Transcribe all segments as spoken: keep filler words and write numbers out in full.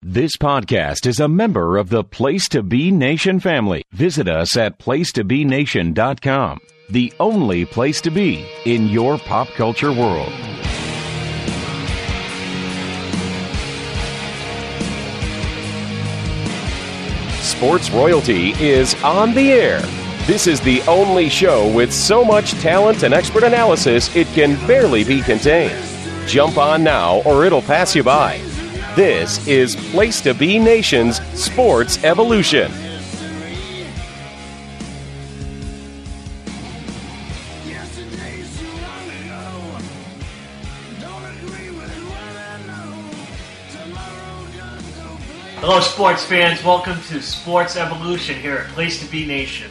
This podcast is a member of the Place to Be Nation family. Visit us at place to be nation dot com, the only place to be in your pop culture world. Sports Royalty is on the air. This is the only show with so much talent and expert analysis it can barely be contained. Jump on now or it'll pass you by. This is Place to Be Nation's Sports Evolution. Hello, sports fans. Welcome to Sports Evolution here at Place to Be Nation.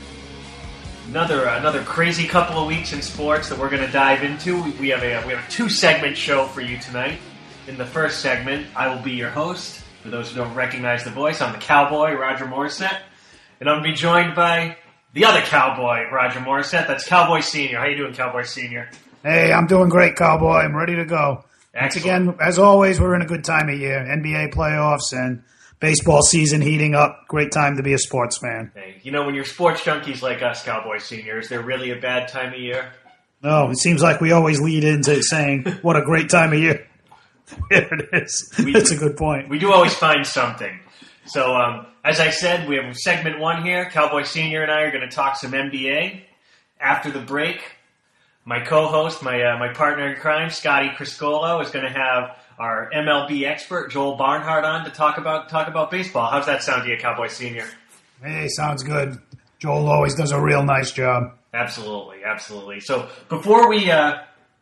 Another another crazy couple of weeks in sports that we're going to dive into. We, we have a we have a two segment show for you tonight. In the first segment, I will be your host. For those who don't recognize the voice, I'm the Cowboy, Roger Morissette, and I'm going to be joined by the other Cowboy, Roger Morissette. That's Cowboy Senior. How you doing, Cowboy Senior? Hey, I'm doing great, Cowboy. I'm ready to go. Once again, as always, we're in a good time of year. N B A playoffs and baseball season heating up. Great time to be a sports fan. Hey, you know, when you're sports junkies like us, Cowboy Senior, is there really a bad time of year? No, it seems like we always lead into saying, what a great time of year. There it is. We, That's a good point. We do always find something. So, um, as I said, we have segment one here. Cowboy Senior and I are going to talk some N B A. After the break, my co-host, my uh, my partner in crime, Scotty Criscolo, is going to have our M L B expert, Joel Barnhart, on to talk about talk about baseball. How's that sound to you, Cowboy Senior? Hey, sounds good. Joel always does a real nice job. Absolutely, absolutely. So before we uh,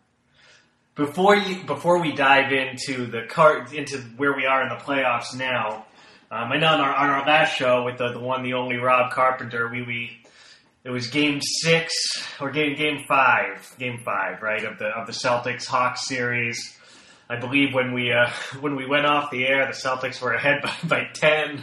before you before we dive into the car into where we are in the playoffs now, um, I know on our on our last show with the, the one, the only Rob Carpenter, we we. It was game six or game game five, game five, right, of the of the Celtics Hawks series. I believe when we uh, when we went off the air, the Celtics were ahead by, by ten,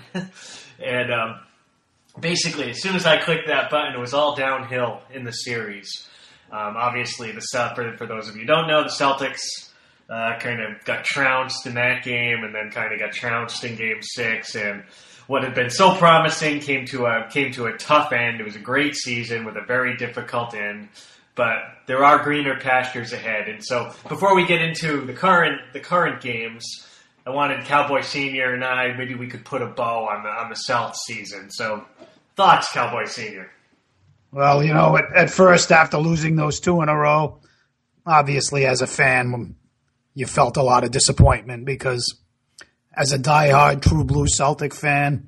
and um, basically as soon as I clicked that button, it was all downhill in the series. Um, obviously, the for for those of you who don't know, the Celtics uh, kind of got trounced in that game, and then kind of got trounced in game six, and what had been so promising came to a came to a tough end. It was a great season with a very difficult end, but there are greener pastures ahead. And so, before we get into the current the current games, I wanted Cowboy Senior and I, maybe we could put a bow on the on the South season. So, thoughts, Cowboy Senior? Well, you know, at, at first, after losing those two in a row, obviously as a fan, you felt a lot of disappointment because, as a diehard True Blue Celtic fan,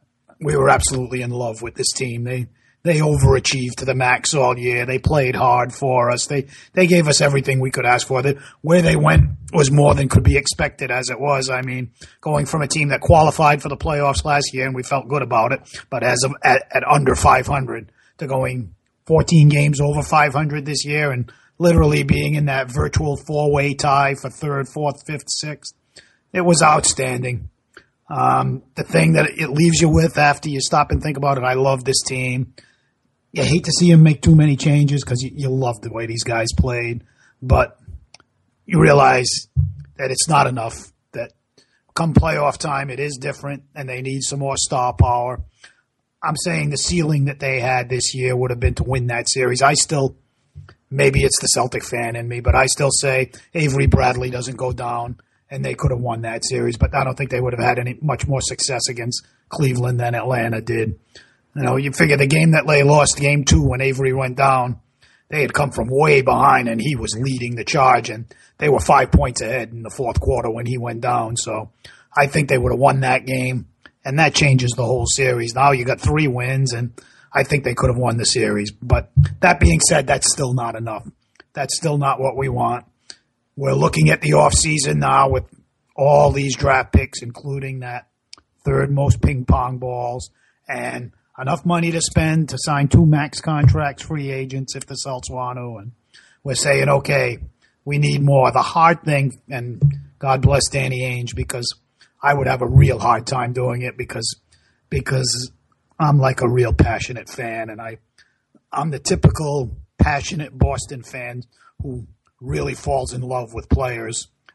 we were absolutely in love with this team. They they overachieved to the max all year. They played hard for us. They they gave us everything we could ask for. The, where they went was more than could be expected as it was. I mean, going from a team that qualified for the playoffs last year, and we felt good about it, but as of, at, at under five hundred, to going fourteen games over five hundred this year and literally being in that virtual four-way tie for third, fourth, fifth, sixth. It was outstanding. Um, the thing that it leaves you with after you stop and think about it, I love this team. You hate to see them make too many changes because you, you love the way these guys played, but you realize that it's not enough, that come playoff time, it is different, and they need some more star power. I'm saying the ceiling that they had this year would have been to win that series. I still, maybe it's the Celtic fan in me, but I still say Avery Bradley doesn't go down, and they could have won that series, but I don't think they would have had any much more success against Cleveland than Atlanta did. You know, you figure the game that they lost, game two, when Avery went down, they had come from way behind, and he was leading the charge, and they were five points ahead in the fourth quarter when he went down. So I think they would have won that game, and that changes the whole series. Now you got three wins, and I think they could have won the series. But that being said, that's still not enough. That's still not what we want. We're looking at the offseason now with all these draft picks, including that third most ping pong balls, and enough money to spend to sign two max contracts, free agents if the Celts want to. And we're saying, okay, we need more. The hard thing, and God bless Danny Ainge, because I would have a real hard time doing it because because I'm like a real passionate fan, and I, I'm the typical passionate Boston fan who really falls in love with players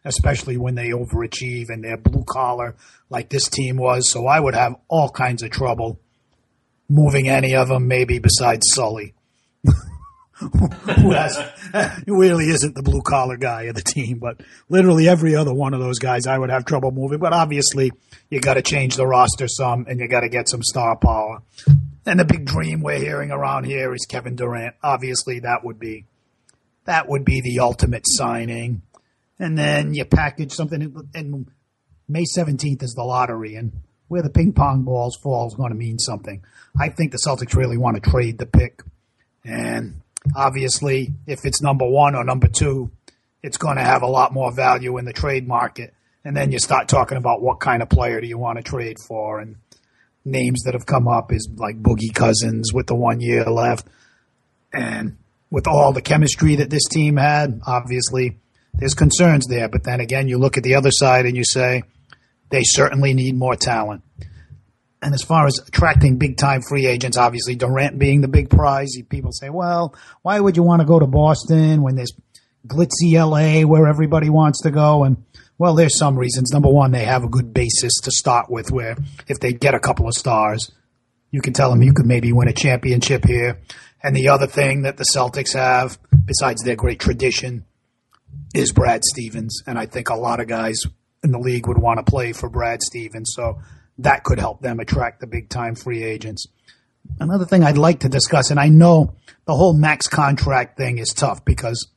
especially when they overachieve and they're blue collar like this team was. So I would have all kinds of trouble moving any of them, maybe besides Sully, who has, who really isn't the blue collar guy of the team. But literally every other one of those guys I would have trouble moving. But obviously you got to change the roster some, and you got to get some star power. And the big dream we're hearing around here is Kevin Durant. Obviously that would be that would be the ultimate signing. And then you package something, and May seventeenth is the lottery, and where the ping pong balls fall is going to mean something. I think the Celtics really want to trade the pick. And obviously, if it's number one or number two, it's going to have a lot more value in the trade market. And then you start talking about what kind of player do you want to trade for. And names that have come up is like Boogie Cousins with the one year left. And with all the chemistry that this team had, obviously there's concerns there. But then again, you look at the other side and you say they certainly need more talent. And as far as attracting big-time free agents, obviously Durant being the big prize, people say, well, why would you want to go to Boston when there's glitzy L A where everybody wants to go? And, well, there's some reasons. Number one, they have a good basis to start with where if they get a couple of stars, you can tell them you could maybe win a championship here. And the other thing that the Celtics have, besides their great tradition, is Brad Stevens. And I think a lot of guys in the league would want to play for Brad Stevens. So that could help them attract the big-time free agents. Another thing I'd like to discuss, and I know the whole max contract thing is tough because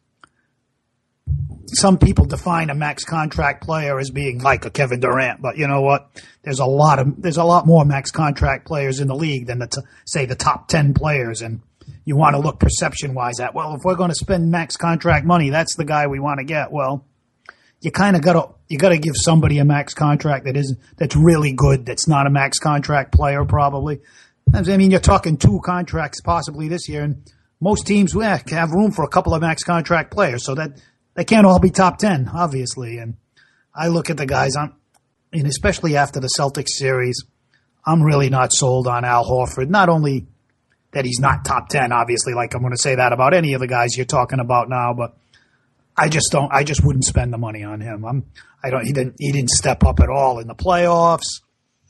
some people define a max contract player as being like a Kevin Durant, but you know what? There's a lot of there's a lot more max contract players in the league than the t- say the top ten players, and you want to look perception-wise at, well, if we're going to spend max contract money, that's the guy we want to get. Well, you kind of got to you got to give somebody a max contract that is that's really good. That's not a max contract player, probably. I mean, you're talking two contracts possibly this year, and most teams yeah, have room for a couple of max contract players, so that they can't all be top ten, obviously. And I look at the guys, I'm, and especially after the Celtics series, I'm really not sold on Al Horford. Not only that he's not top ten, obviously, like I'm going to say that about any of the guys you're talking about now, but I just don't. I just wouldn't spend the money on him. I'm. I don't. He didn't. He didn't step up at all in the playoffs.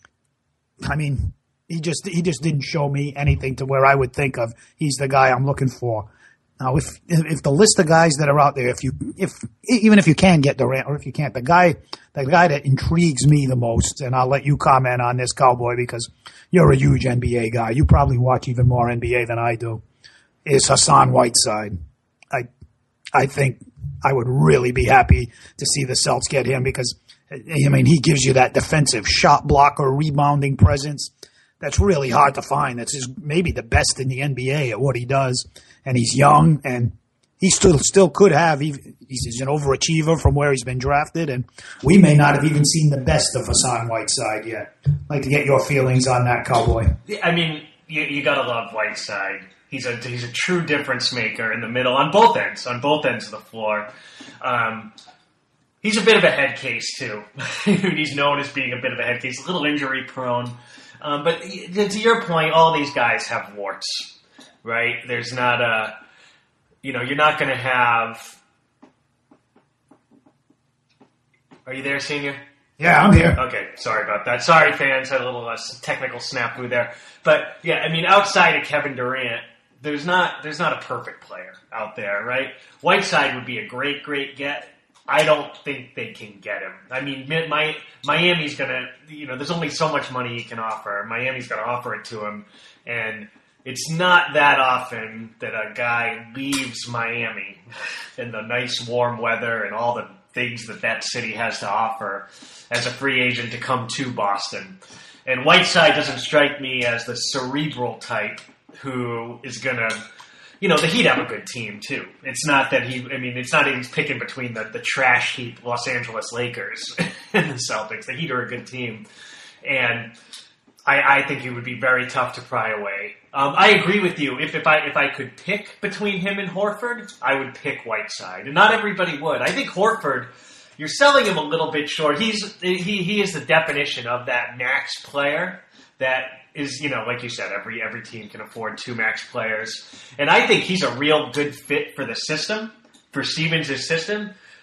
I mean, he just. He just didn't show me anything to where I would think of he's the guy I'm looking for. Now, if if the list of guys that are out there, if you if even if you can get Durant, or if you can't, the guy the guy that intrigues me the most, and I'll let you comment on this, Cowboy, because you're a huge N B A guy. You probably watch even more N B A than I do. Is Hassan Whiteside? I I think. I would really be happy to see the Celts get him because, I mean, he gives you that defensive shot blocker, rebounding presence. That's really hard to find. That's his, maybe the best in the N B A at what he does. And he's young, and he still still could have. He's, he's an overachiever from where he's been drafted, and we may not have even seen the best of Hassan Whiteside yet. I'd like to get your feelings on that, Cowboy. I mean, you, you got to love Whiteside. He's a he's a true difference maker in the middle on both ends, on both ends of the floor. Um, he's a bit of a head case too. He's known as being a bit of a head case, a little injury prone. Um, but to your point, all these guys have warts, right? There's not a, you know, you're not going to have. Are you there, Senior? Yeah, I'm here. Okay, sorry about that. Sorry, fans, had a little uh, technical snafu there. But yeah, I mean, outside of Kevin Durant, there's not there's not a perfect player out there, right? Whiteside would be a great, great get. I don't think they can get him. I mean, my, Miami's gonna, you know, there's only so much money you can offer. Miami's gonna offer it to him, and it's not that often that a guy leaves Miami in the nice warm weather and all the things that that city has to offer as a free agent to come to Boston. And Whiteside doesn't strike me as the cerebral type who is going to, you know, the Heat have a good team too. It's not that he, I mean, it's not even picking between the, the trash heap Los Angeles Lakers and the Celtics. The Heat are a good team. And I, I think he would be very tough to pry away. Um, I agree with you. If, if I if I could pick between him and Horford, I would pick Whiteside. And not everybody would. I think Horford, you're selling him a little bit short. He's he he is the definition of that max player that is, you know, like you said, every every team can afford two max players. And I think he's a real good fit for the system, for Stevens' system.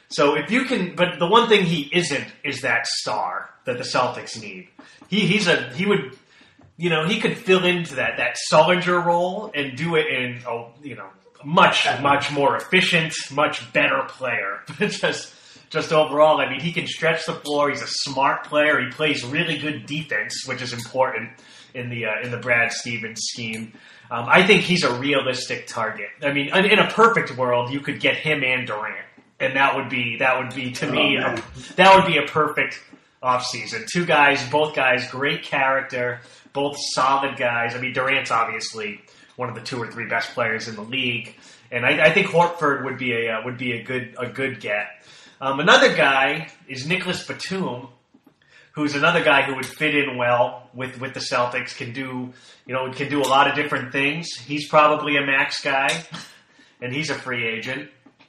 So if you can, but the one thing he isn't is that star that the Celtics need. He he's a he would, you know, he could fill into that that Sullinger role and do it in a you know much much more efficient, much better player. But just just overall, I mean, he can stretch the floor. He's a smart player. He plays really good defense, which is important in the uh, in the Brad Stevens scheme. Um, I think he's a realistic target. I mean, in, in a perfect world, you could get him and Durant. And that would be that would be to oh, me a, that would be a perfect offseason. Two guys, both guys, great character, both solid guys. I mean, Durant's obviously one of the two or three best players in the league, and I, I think Horford would be a uh, would be a good a good get. Um, another guy is Nicholas Batum, who's another guy who would fit in well with, with the Celtics. Can do you know can do a lot of different things. He's probably a max guy, and he's a free agent.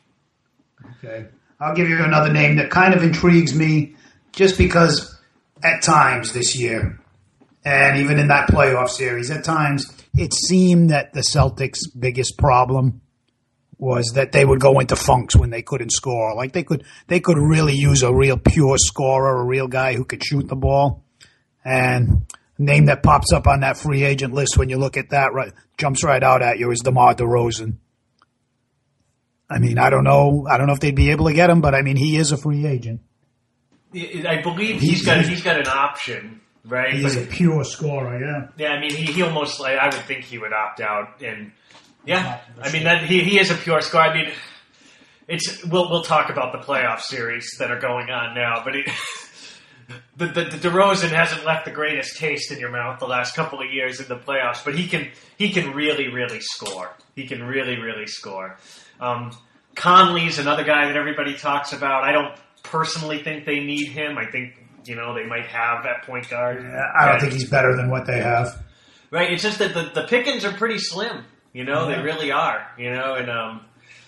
Okay. I'll give you another name that kind of intrigues me just because at times this year, and even in that playoff series, at times it seemed that the Celtics' biggest problem was that they would go into funks when they couldn't score. Like they could they could really use a real pure scorer, a real guy who could shoot the ball. And a name that pops up on that free agent list when you look at that, right, jumps right out at you is DeMar DeRozan. I mean, I don't know. I don't know if they'd be able to get him, but I mean, he is a free agent. I believe he's, he's got he's got an option, right? He's a pure scorer, yeah. Yeah, I mean, he he almost like I would think he would opt out, and yeah, I mean that he he is a pure scorer. I mean, it's we'll we'll talk about the playoff series that are going on now, but it, the, the the DeRozan hasn't left the greatest taste in your mouth the last couple of years in the playoffs, but he can he can really really score. He can really really score. Um, Conley's another guy that everybody talks about. I don't personally think they need him. I think, you know, they might have at point guard. Yeah, I don't think he's better than what they have. Right. It's just that the, the pickings are pretty slim. You know, yeah. They really are. You know, and um,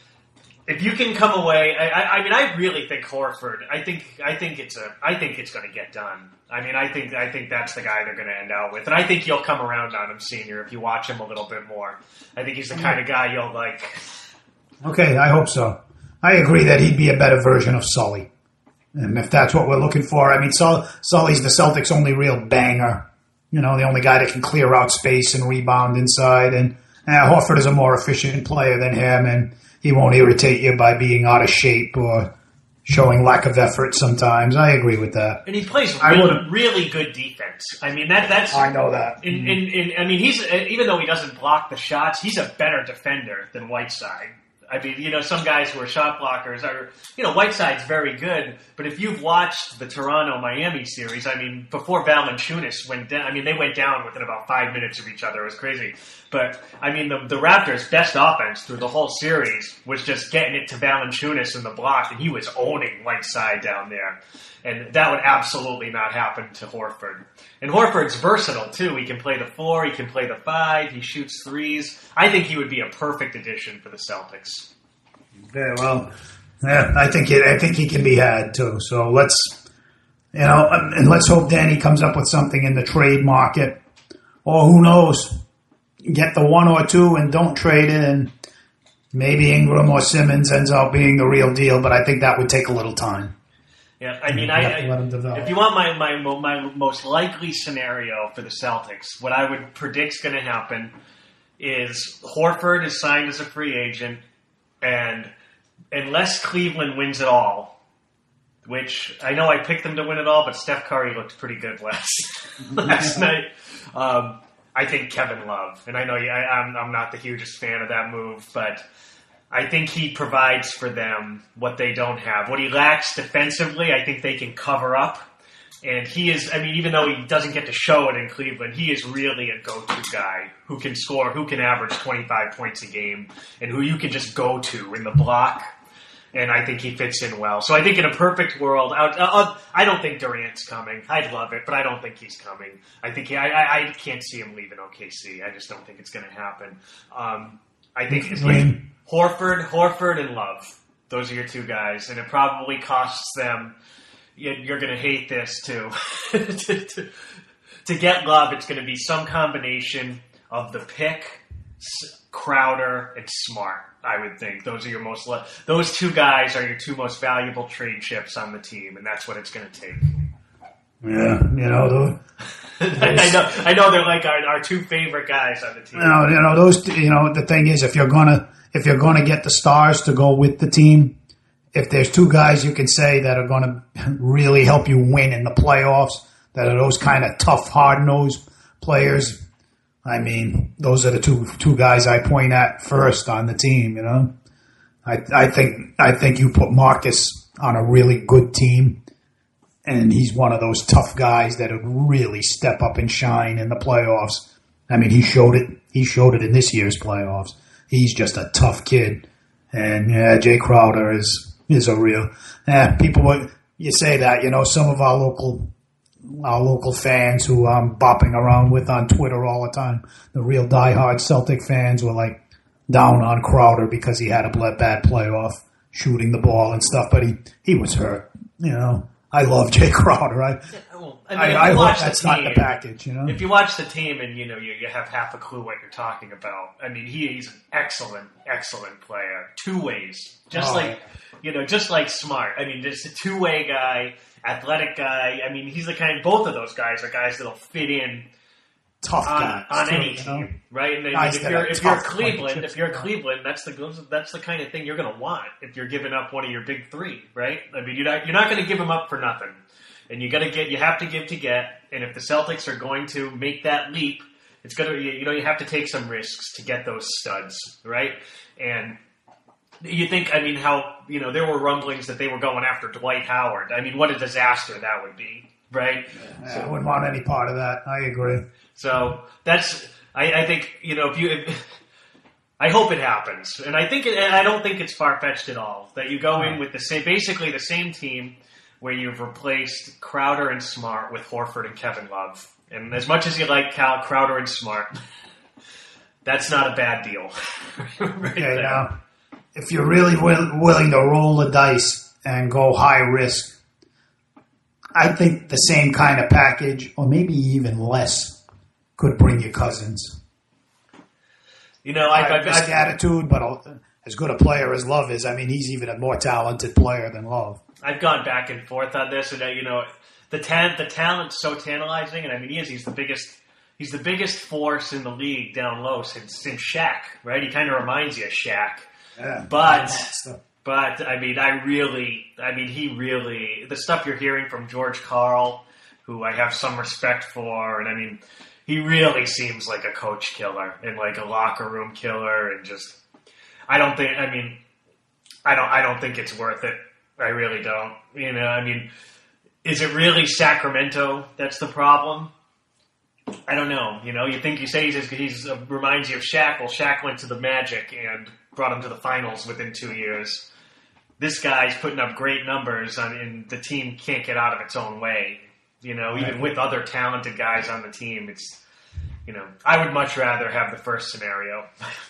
if you can come away, I, I, I mean, I really think Horford. I think I think it's a. I think it's going to get done. I mean, I think I think that's the guy they're going to end out with, and I think you'll come around on him, Senior, if you watch him a little bit more. I think he's the kind of guy you'll like. Okay, I hope so. I agree that he'd be a better version of Sully. And if that's what we're looking for, I mean, Sully's the Celtics' only real banger. You know, the only guy that can clear out space and rebound inside. And uh, Horford is a more efficient player than him, and he won't irritate you by being out of shape or showing lack of effort sometimes. I agree with that. And he plays really, really good defense. I mean, that that's... I know that. In, in, in, I mean, he's even though he doesn't block the shots, he's a better defender than Whiteside. I mean, you know, some guys who are shot blockers are, you know, Whiteside's very good, but if you've watched the Toronto-Miami series, I mean, before Valanciunas went down, I mean, they went down within about five minutes of each other. It was crazy. But, I mean, the, the Raptors' best offense through the whole series was just getting it to Valanciunas in the block, and he was owning Whiteside down there. And that would absolutely not happen to Horford. And Horford's versatile, too. He can play the four, he can play the five, he shoots threes. I think he would be a perfect addition for the Celtics. Very well. Yeah, I think it, I think he can be had, too. So let's, you know, and let's hope Danny comes up with something in the trade market. Or who knows, get the one or two and don't trade it, and maybe Ingram or Simmons ends up being the real deal, but I think that would take a little time. Yeah, I mean, I, I, if you want my, my my most likely scenario for the Celtics, what I would predict is going to happen is Horford is signed as a free agent, and unless Cleveland wins it all, which I know I picked them to win it all, but Steph Curry looked pretty good last last night. Um, I think Kevin Love, and I know I, I'm I'm not the hugest fan of that move, but I think he provides for them what they don't have. What he lacks defensively, I think they can cover up. And he is, I mean, even though he doesn't get to show it in Cleveland, he is really a go-to guy who can score, who can average twenty-five points a game, and who you can just go to in the block. And I think he fits in well. So I think in a perfect world, I, I, I don't think Durant's coming. I'd love it, but I don't think he's coming. I think he, I, I, I can't see him leaving O K C. I just don't think it's going to happen. Um, I think it's like Horford, Horford, and Love. Those are your two guys, and it probably costs them. You're going to hate this too. to, to, to get Love, it's going to be some combination of the pick, Crowder and Smart. I would think those are your most le- those two guys are your two most valuable trade chips on the team, and that's what it's going to take. Yeah, you know, the, I know, I know they're like our, our two favorite guys on the team. You know, you know those. You know, the thing is, if you're gonna if you're gonna get the stars to go with the team, if there's two guys you can say that are gonna really help you win in the playoffs, that are those kind of tough, hard nosed players. I mean, those are the two two guys I point at first on the team. You know, I I think I think you put Marcus on a really good team, and he's one of those tough guys that would really step up and shine in the playoffs. I mean, he showed it. He showed it in this year's playoffs. He's just a tough kid, and yeah, Jay Crowder is is a real. Yeah, people would you say that you know some of our local. Our local fans who I'm bopping around with on Twitter all the time, the real diehard Celtic fans were like down on Crowder because he had a bad playoff shooting the ball and stuff, but he, he was hurt. You know, I love Jay Crowder. I, yeah, well, I, mean, I, I hope that's team, not the package. You know, if you watch the team and you know you, you have half a clue what you're talking about. I mean, he, he's an excellent, excellent player, two ways, just oh, like yeah. you know, just like Smart. I mean, just a two way guy. Athletic guy. I mean, he's the kind. Both of those guys are guys that'll fit in tough on, guys on too, any you team, know? right? And guys if you're if you're tough Cleveland, if you're Cleveland, that's the that's the kind of thing you're going to want if you're giving up one of your big three, right? I mean, you're not you're not going to give them up for nothing, and you got to get you have to give to get. And if the Celtics are going to make that leap, it's going to you know you have to take some risks to get those studs, right? And you think, I mean, how, you know, there were rumblings that they were going after Dwight Howard. I mean, what a disaster that would be, right? Yeah, so, I wouldn't want any part of that. I agree. So that's, I, I think, you know, if you, if, I hope it happens. And I think, it, and I don't think it's far-fetched at all, that you go in with the same, basically the same team where you've replaced Crowder and Smart with Horford and Kevin Love. And as much as you like Cal, Crowder and Smart, that's not a bad deal. right okay, there. Now. If you're really will, willing to roll the dice and go high risk, I think the same kind of package, or maybe even less, could bring you Cousins. You know, I have risk attitude, but as good a player as Love is, I mean, he's even a more talented player than Love. I've gone back and forth on this, and uh, you know, the talent, the talent's so tantalizing, and I mean, he is. He's the biggest. He's the biggest force in the league down low since since Shaq, right? He kind of reminds you of Shaq. Yeah, but, but, I mean, I really, I mean, he really, the stuff you're hearing from George Karl, who I have some respect for, and I mean, he really seems like a coach killer and like a locker room killer, and just, I don't think, I mean, I don't, I don't think it's worth it. I really don't. You know, I mean, is it really Sacramento that's the problem? I don't know. You know, you think you say he's, he's uh, reminds you of Shaq. Well, Shaq went to the Magic and brought him to the finals within two years. This guy's putting up great numbers, on, and the team can't get out of its own way. You know, even right. with other talented guys on the team, it's, you know, I would much rather have the first scenario.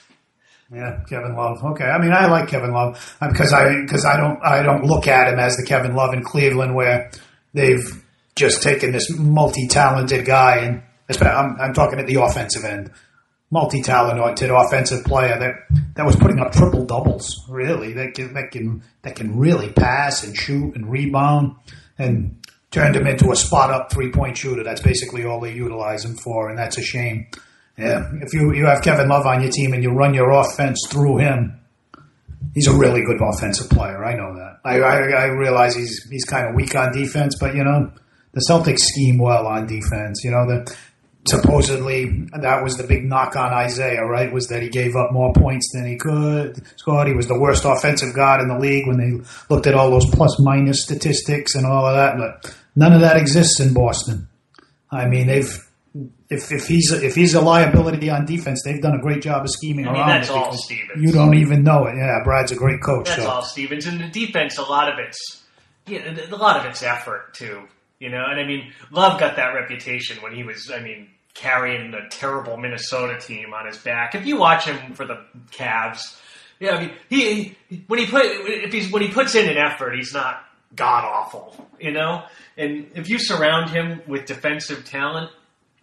Yeah, Kevin Love. Okay, I mean, I like Kevin Love because I because I don't I don't look at him as the Kevin Love in Cleveland where they've just taken this multi-talented guy and. I'm, I'm talking at the offensive end. Multi-talented offensive player that that was putting up triple doubles. Really, that can that can that can really pass and shoot and rebound, and turned him into a spot-up three-point shooter. That's basically all they utilize him for, and that's a shame. Yeah, if you you have Kevin Love on your team and you run your offense through him, he's a really good offensive player. I know that. I I, I realize he's he's kind of weak on defense, but you know the Celtics scheme well on defense. You know the. Supposedly, that was the big knock on Isaiah, right? Was that he gave up more points than he could score. He was the worst offensive guard in the league when they looked at all those plus-minus statistics and all of that. But none of that exists in Boston. I mean, they've if if he's a, if he's a liability on defense, they've done a great job of scheming I mean, around that's it. all Stevens. You don't even know it. Yeah, Brad's a great coach. That's so. all Stevens. And the defense, a lot of it's yeah, a lot of it's effort too. You know, and I mean, Love got that reputation when he was, I mean, carrying a terrible Minnesota team on his back. If you watch him for the Cavs, yeah, I mean, he, he when he put if he's when he puts in an effort, he's not god awful, you know. And if you surround him with defensive talent,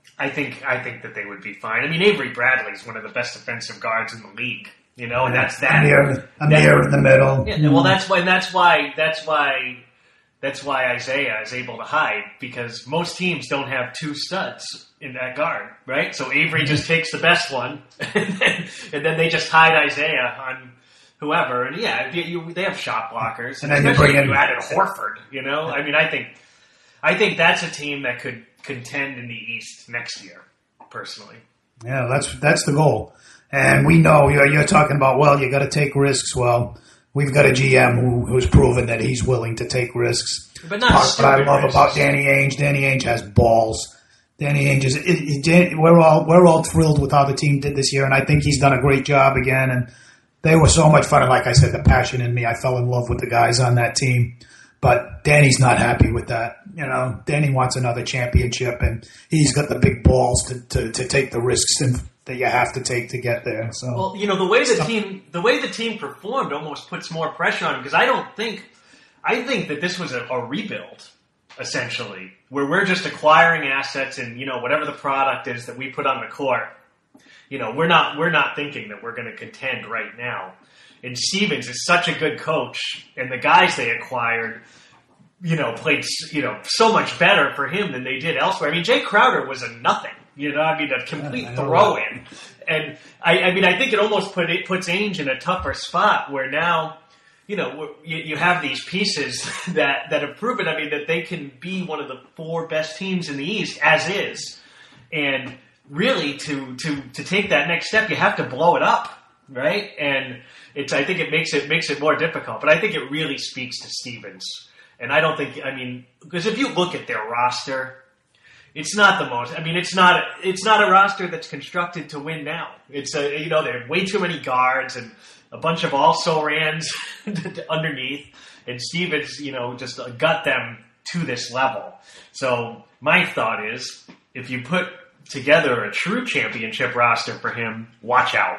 I think I think that they would be fine. I mean, Avery Bradley is one of the best defensive guards in the league, you know, and that's that. Amir, Amir in the middle. Yeah, well, that's why. That's why. That's why. That's why Isaiah is able to hide, because most teams don't have two studs in that guard, right? So Avery just takes the best one, and then, and then they just hide Isaiah on whoever. And yeah, you, you, they have shot blockers, and then you bring in you added Horford. You know, I mean, I think, I think that's a team that could contend in the East next year, personally. Yeah, that's that's the goal, and we know you're, you're talking about. Well, you got to take risks. Well. We've got a G M who, who's proven that he's willing to take risks. But not Part, what I love risks. about Danny Ainge, Danny Ainge has balls. Danny Ainge is. It, it, Dan, we're all we're all thrilled with how the team did this year, and I think he's done a great job again. And they were so much fun. And like I said, the passion in me, I fell in love with the guys on that team. But Danny's not happy with that. You know, Danny wants another championship, and he's got the big balls to, to, to take the risks and. That you have to take to get there. So, well, you know, the way the team, the way the team performed, almost puts more pressure on him, because I don't think, I think that this was a, a rebuild, essentially, where we're just acquiring assets and you know whatever the product is that we put on the court. You know, we're not we're not thinking that we're going to contend right now. And Stevens is such a good coach, and the guys they acquired, you know, played you know so much better for him than they did elsewhere. I mean, Jay Crowder was a nothing. You know, I mean, a complete yeah, throw-in. And, I, I mean, I think it almost put it puts Ainge in a tougher spot where now, you know, you, you have these pieces that, that have proven, I mean, that they can be one of the four best teams in the East, as is. And really, to, to, to take that next step, you have to blow it up, right? And it's I think it makes it makes it more difficult. But I think it really speaks to Stevens. And I don't think, I mean, because if you look at their roster... It's not the most. I mean, it's not. It's not a roster that's constructed to win now. It's a you know there are way too many guards and a bunch of also-rans underneath, and Stevens you know just got them to this level. So my thought is, if you put together a true championship roster for him, watch out.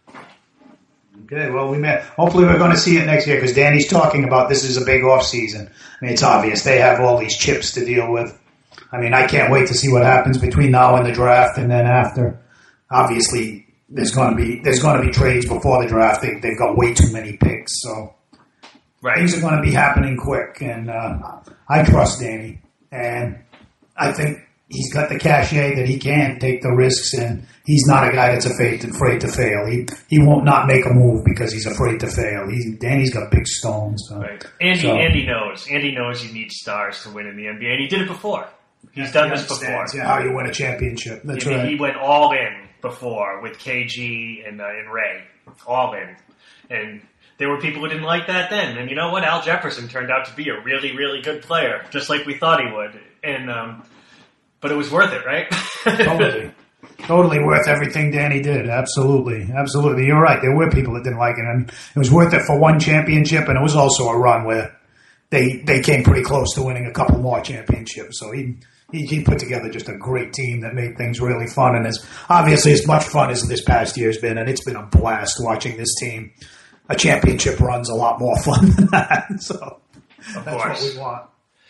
Okay, well, we may, hopefully we're going to see it next year because Danny's talking about this is a big off season. I mean, it's obvious they have all these chips to deal with. I mean, I can't wait to see what happens between now and the draft, and then after. Obviously, there's going to be there's going to be trades before the draft. They, they've got way too many picks, so right. Things are going to be happening quick. And uh, I trust Danny, and I think he's got the cachet that he can take the risks, and he's not a guy that's afraid afraid to fail. He he won't not make a move because he's afraid to fail. He's Danny's got big stones. So. Right. Andy so. Andy knows. Andy knows you need stars to win in the N B A, and he did it before. He's done this before. Yeah, how you win a championship. That's I mean, right. He went all in before with K G and, uh, and Ray. All in. And there were people who didn't like that then. And you know what? Al Jefferson turned out to be a really, really good player, just like we thought he would. And um, But it was worth it, right? Totally. Totally worth everything Danny did. Absolutely. Absolutely. You're right. There were people that didn't like it. And it was worth it for one championship, and it was also a run where they they came pretty close to winning a couple more championships. So he... He, he put together just a great team that made things really fun, and as obviously as much fun as this past year's been, and it's been a blast watching this team. A championship run's a lot more fun than that, so of that's course. what we want.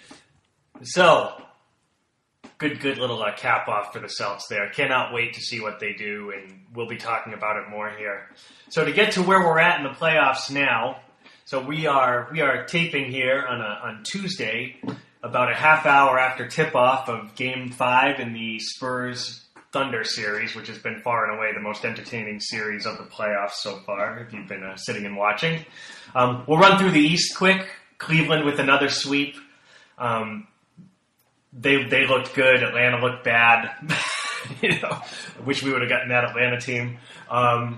So, good, good little uh, cap off for the Celtics there. Cannot wait to see what they do, and we'll be talking about it more here. So to get to where we're at in the playoffs now, so we are we are taping here on a, on Tuesday. About a half hour after tip-off of Game five in the Spurs-Thunder series, which has been far and away the most entertaining series of the playoffs so far, if you've been uh, sitting and watching. Um, we'll run through the East quick. Cleveland with another sweep. Um, they they looked good. Atlanta looked bad. you know, I wish we would have gotten that Atlanta team. Um,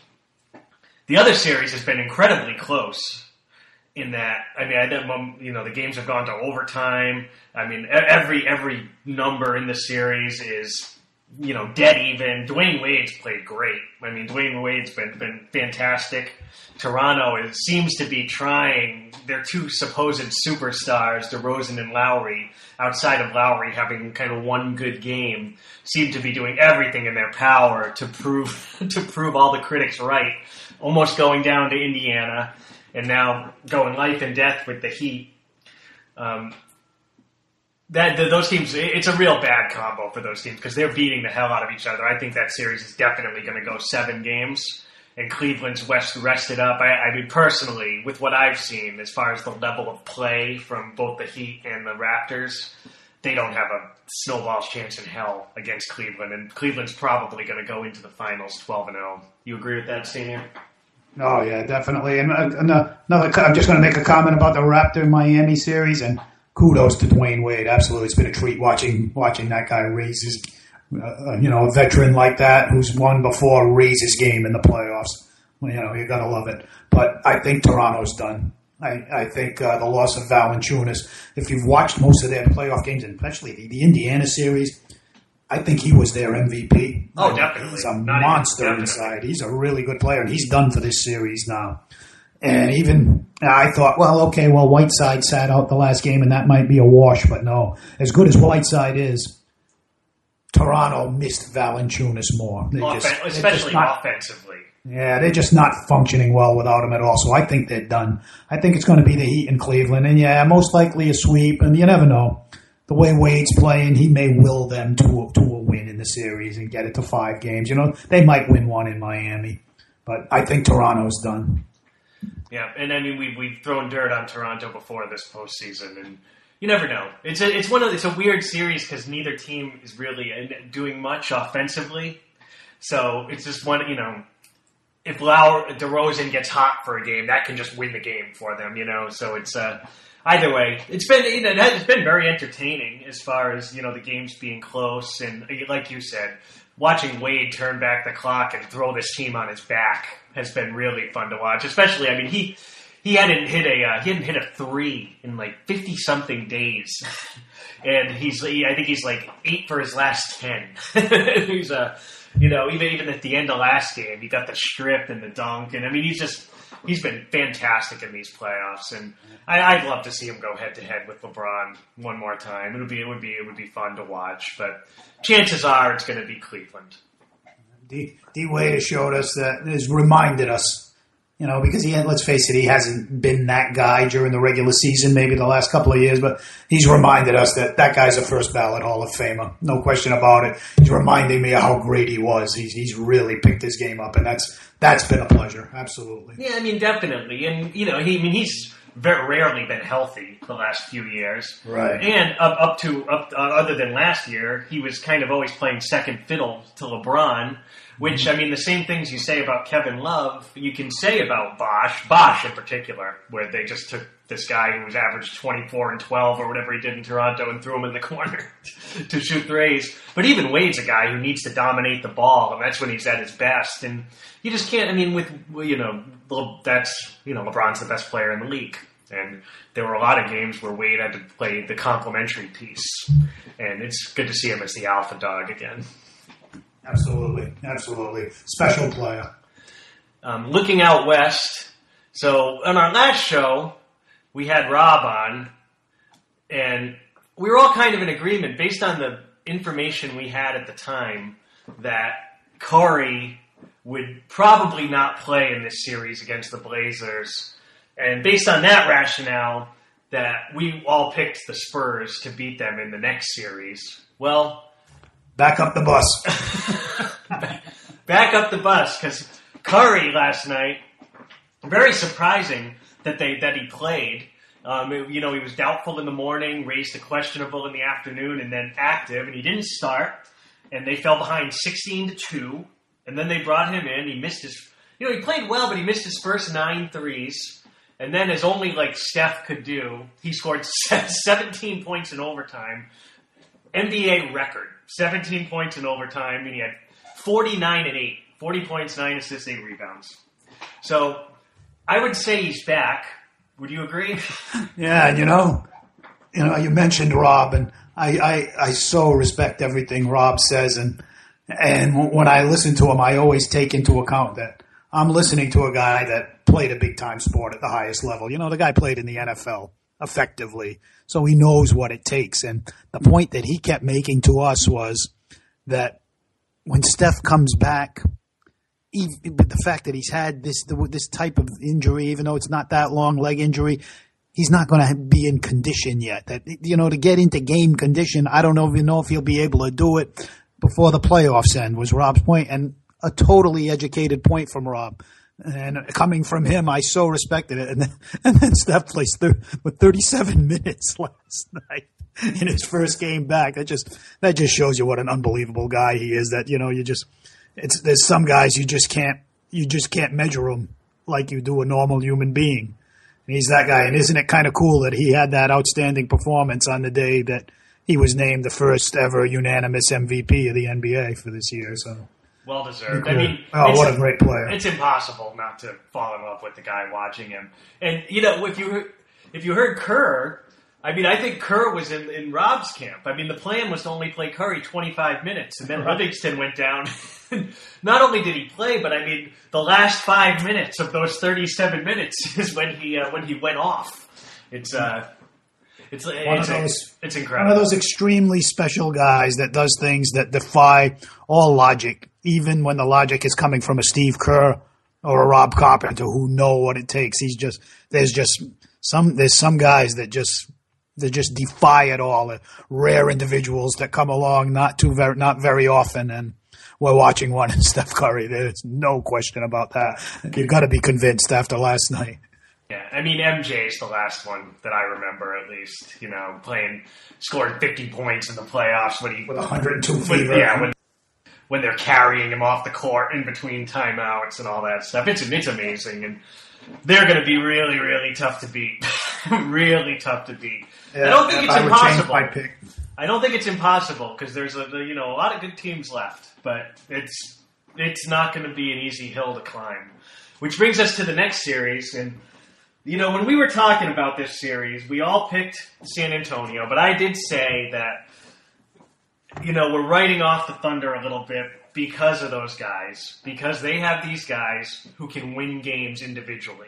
the other series has been incredibly close. In that, I mean, I you know the games have gone to overtime. I mean, every every number in the series is you know dead even. Dwayne Wade's played great. I mean, Dwayne Wade's been been fantastic. Toronto is, seems to be trying their two supposed superstars, DeRozan and Lowry. Outside of Lowry having kind of one good game, seem to be doing everything in their power to prove to prove all the critics right. Almost going down to Indiana. And now going life and death with the Heat. Um, that the, those teams, it's a real bad combo for those teams because they're beating the hell out of each other. I think that series is definitely going to go seven games, and Cleveland's west rested up. I, I mean, personally, with what I've seen as far as the level of play from both the Heat and the Raptors, they don't have a snowball's chance in hell against Cleveland, and Cleveland's probably going to go into the finals twelve and oh. You agree with that, Senior? Oh, yeah, definitely. And another, I'm just going to make a comment about the Raptor-Miami series, and kudos to Dwayne Wade. Absolutely, it's been a treat watching watching that guy raise his, uh, you know, a veteran like that who's won before raise his game in the playoffs. You know, you got to love it. But I think Toronto's done. I, I think uh, the loss of Valanciunas, if you've watched most of their playoff games, and especially the, the Indiana series, I think he was their M V P. Oh, definitely. He's a Not monster even, inside. He's a really good player, and he's done for this series now. And even I thought, well, okay, well, Whiteside sat out the last game, and that might be a wash. But no, as good as Whiteside is, Toronto missed Valanciunas more. They Offen- just, especially just not, offensively. Yeah, they're just not functioning well without him at all. So I think they're done. I think it's going to be the Heat in Cleveland. And, yeah, most likely a sweep. And you never know. The way Wade's playing, he may will them to a, to a win in the series and get it to five games. You know, they might win one in Miami. But I think Toronto's done. Yeah, and I mean, we've, we've thrown dirt on Toronto before this postseason, and you never know. It's a, it's one of it's a weird series because neither team is really doing much offensively. So it's just one, you know, if Lau, DeRozan gets hot for a game, that can just win the game for them, you know. So it's uh, either way, it's been you know, it's been very entertaining as far as you know the games being close, and like you said, watching Wade turn back the clock and throw this team on his back has been really fun to watch. Especially, I mean, he he hadn't hit a uh, he hadn't hit a three in like fifty something days, and he's he, I think he's like eight for his last ten. he's a uh, you know even even at the end of last game, he got the strip and the dunk, and I mean he's just he's been fantastic in these playoffs, and I, I'd love to see him go head to head with LeBron one more time. It would be it would be it would be fun to watch, but chances are it's going to be Cleveland. D, D Wade has showed us that, has reminded us, you know, because he had, let's face it, he hasn't been that guy during the regular season, maybe the last couple of years, but he's reminded us that that guy's a first ballot Hall of Famer. No question about it. He's reminding me of how great he was. He's, he's really picked his game up, and that's, that's been a pleasure. Absolutely. Yeah, I mean, definitely. And, you know, he, I mean, he's very rarely been healthy the last few years. Right. And up, up to, up, uh, other than last year, he was kind of always playing second fiddle to LeBron. Which, I mean, the same things you say about Kevin Love, you can say about Bosh, Bosh in particular, where they just took this guy who was averaged twenty-four and twelve or whatever he did in Toronto and threw him in the corner to shoot threes. But even Wade's a guy who needs to dominate the ball, and that's when he's at his best. And you just can't, I mean, with, you know, that's, you know, LeBron's the best player in the league. And there were a lot of games where Wade had to play the complementary piece. And it's good to see him as the alpha dog again. Absolutely, absolutely. Special player. Um, looking out west, so on our last show, we had Rob on, and we were all kind of in agreement, based on the information we had at the time, that Curry would probably not play in this series against the Blazers. And based on that rationale, that we all picked the Spurs to beat them in the next series. Well... Back up the bus. Back up the bus, because Curry last night, very surprising that they that he played. Um, it, you know, he was doubtful in the morning, raised to questionable in the afternoon, and then active, and he didn't start. And they fell behind sixteen to two, and then they brought him in. He missed his, you know, he played well, but he missed his first nine threes. And then, as only like Steph could do, he scored seventeen points in overtime, N B A record. seventeen points in overtime, and he had forty-nine and eight. forty points, nine assists, eight rebounds. So, I would say he's back. Would you agree? Yeah, you know, you know, you mentioned Rob, and I, I, I so respect everything Rob says, and and when I listen to him, I always take into account that I'm listening to a guy that played a big-time sport at the highest level. You know, the guy played in the N F L effectively, so he knows what it takes. And the point that he kept making to us was that when Steph comes back, even with the fact that he's had this this type of injury, even though it's not that long leg injury, he's not going to be in condition yet. That, you know, to get into game condition, I don't even know if he'll be able to do it before the playoffs end, was Rob's point, and a totally educated point from Rob. And coming from him, I so respected it. And then, and then Steph plays thir- with thirty-seven minutes last night in his first game back. That just that just shows you what an unbelievable guy he is. That, you know, you just it's there's some guys you just can't you just can't measure them like you do a normal human being. And he's that guy. And isn't it kind of cool that he had that outstanding performance on the day that he was named the first ever unanimous M V P of the N B A for this year? So. Well deserved. Cool. I mean, oh, what a great player! It's impossible not to fall in love with the guy watching him. And you know, if you if you heard Kerr, I mean, I think Kerr was in, in Rob's camp. I mean, the plan was to only play Curry twenty-five minutes, and then Livingston went down. Not only did he play, but I mean, the last five minutes of those thirty-seven minutes is when he uh, when he went off. It's uh, it's one it's, of those, it's incredible. One of those extremely special guys that does things that defy all logic. Even when the logic is coming from a Steve Kerr or a Rob Carpenter who know what it takes. He's just, there's just some, there's some guys that just, that just defy it all. Uh, rare individuals that come along not too very, not very often. And we're watching one in Steph Curry. There's no question about that. You've got to be convinced after last night. Yeah, I mean, M J's the last one that I remember, at least, you know, playing, scored fifty points in the playoffs when he, with one hundred two when, fever. yeah, when, when they're carrying him off the court in between timeouts and all that stuff. It's, it's amazing, and they're going to be really, really tough to beat. really tough to beat. Yeah, I don't think it's I would impossible. change my pick. I don't think it's impossible because there's a you know a lot of good teams left, but it's it's not going to be an easy hill to climb. Which brings us to the next series, and you know when we were talking about this series, we all picked San Antonio, but I did say that. You know, we're writing off the Thunder a little bit because of those guys, because they have these guys who can win games individually.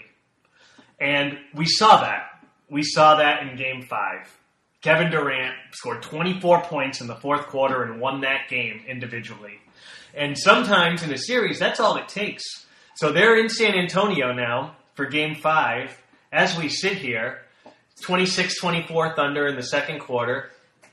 And we saw that. We saw that in Game five. Kevin Durant scored twenty-four points in the fourth quarter and won that game individually. And sometimes in a series, that's all it takes. So they're in San Antonio now for Game five. As we sit here, twenty-six twenty-four Thunder in the second quarter.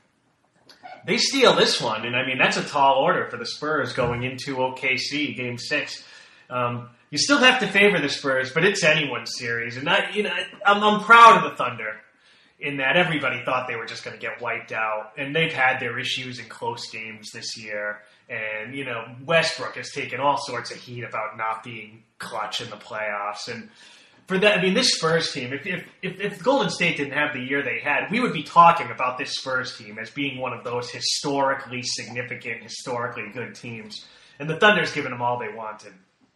They steal this one, and I mean, that's a tall order for the Spurs going into O K C, Game six. Um, you still have to favor the Spurs, but it's anyone's series. And I, you know, I'm, I'm proud of the Thunder in that everybody thought they were just going to get wiped out, and they've had their issues in close games this year. And, you know, Westbrook has taken all sorts of heat about not being clutch in the playoffs, and for that, I mean, this Spurs team, if, if if if Golden State didn't have the year they had, we would be talking about this Spurs team as being one of those historically significant, historically good teams. And the Thunder's given them all they wanted.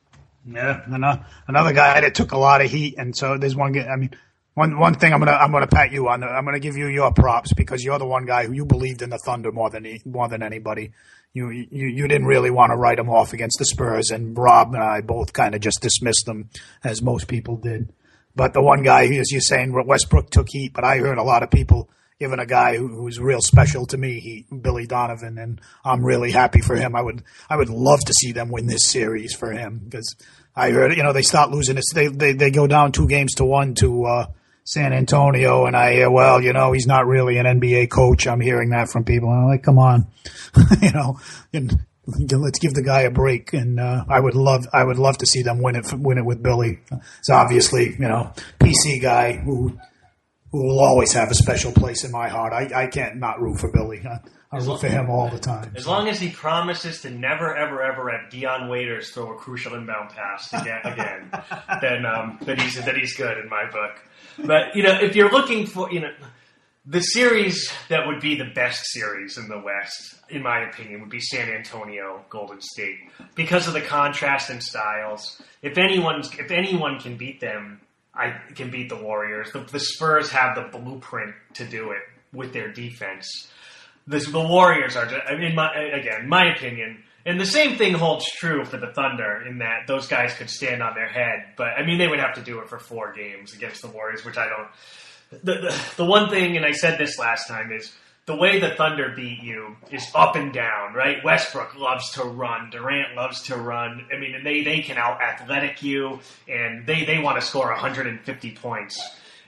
Yeah, another guy that took a lot of heat, and so there's one. I mean, one one thing I'm gonna I'm gonna pat you on. I'm gonna give you your props because you're the one guy who you believed in the Thunder more than more than anybody. You, you you didn't really want to write them off against the Spurs, and Rob and I both kind of just dismissed them, as most people did. But the one guy, as you're saying, Westbrook took heat, but I heard a lot of people giving a guy who, who's real special to me heat, Billy Donovan, and I'm really happy for him. I would I would love to see them win this series for him because I heard, you know, they start losing. It's, they, they, they go down two games to one to uh, San Antonio, and I hear, well, you know, he's not really an N B A coach. I'm hearing that from people. I'm like, come on, you know, and let's give the guy a break. And uh, I would love, I would love to see them win it, win it with Billy. It's obviously, you know, P C guy who who will always have a special place in my heart. I, I can't not root for Billy. I, I root for him all the time. As long as he promises to never, ever, ever have Dion Waiters throw a crucial inbound pass again, again then um, then he's then he's good in my book. But you know, if you're looking for, you know, the series that would be the best series in the West, in my opinion, would be San Antonio, Golden State, because of the contrast in styles. If anyone's if anyone can beat them, I can beat the Warriors. The, the Spurs have the blueprint to do it with their defense. The, the Warriors are, just, in my, again, my opinion, and the same thing holds true for the Thunder in that those guys could stand on their head. But, I mean, they would have to do it for four games against the Warriors, which I don't. The, the, the one thing, and I said this last time, is the way the Thunder beat you is up and down, right? Westbrook loves to run. Durant loves to run. I mean, and they, they can out-athletic you, and they, they want to score one hundred fifty points.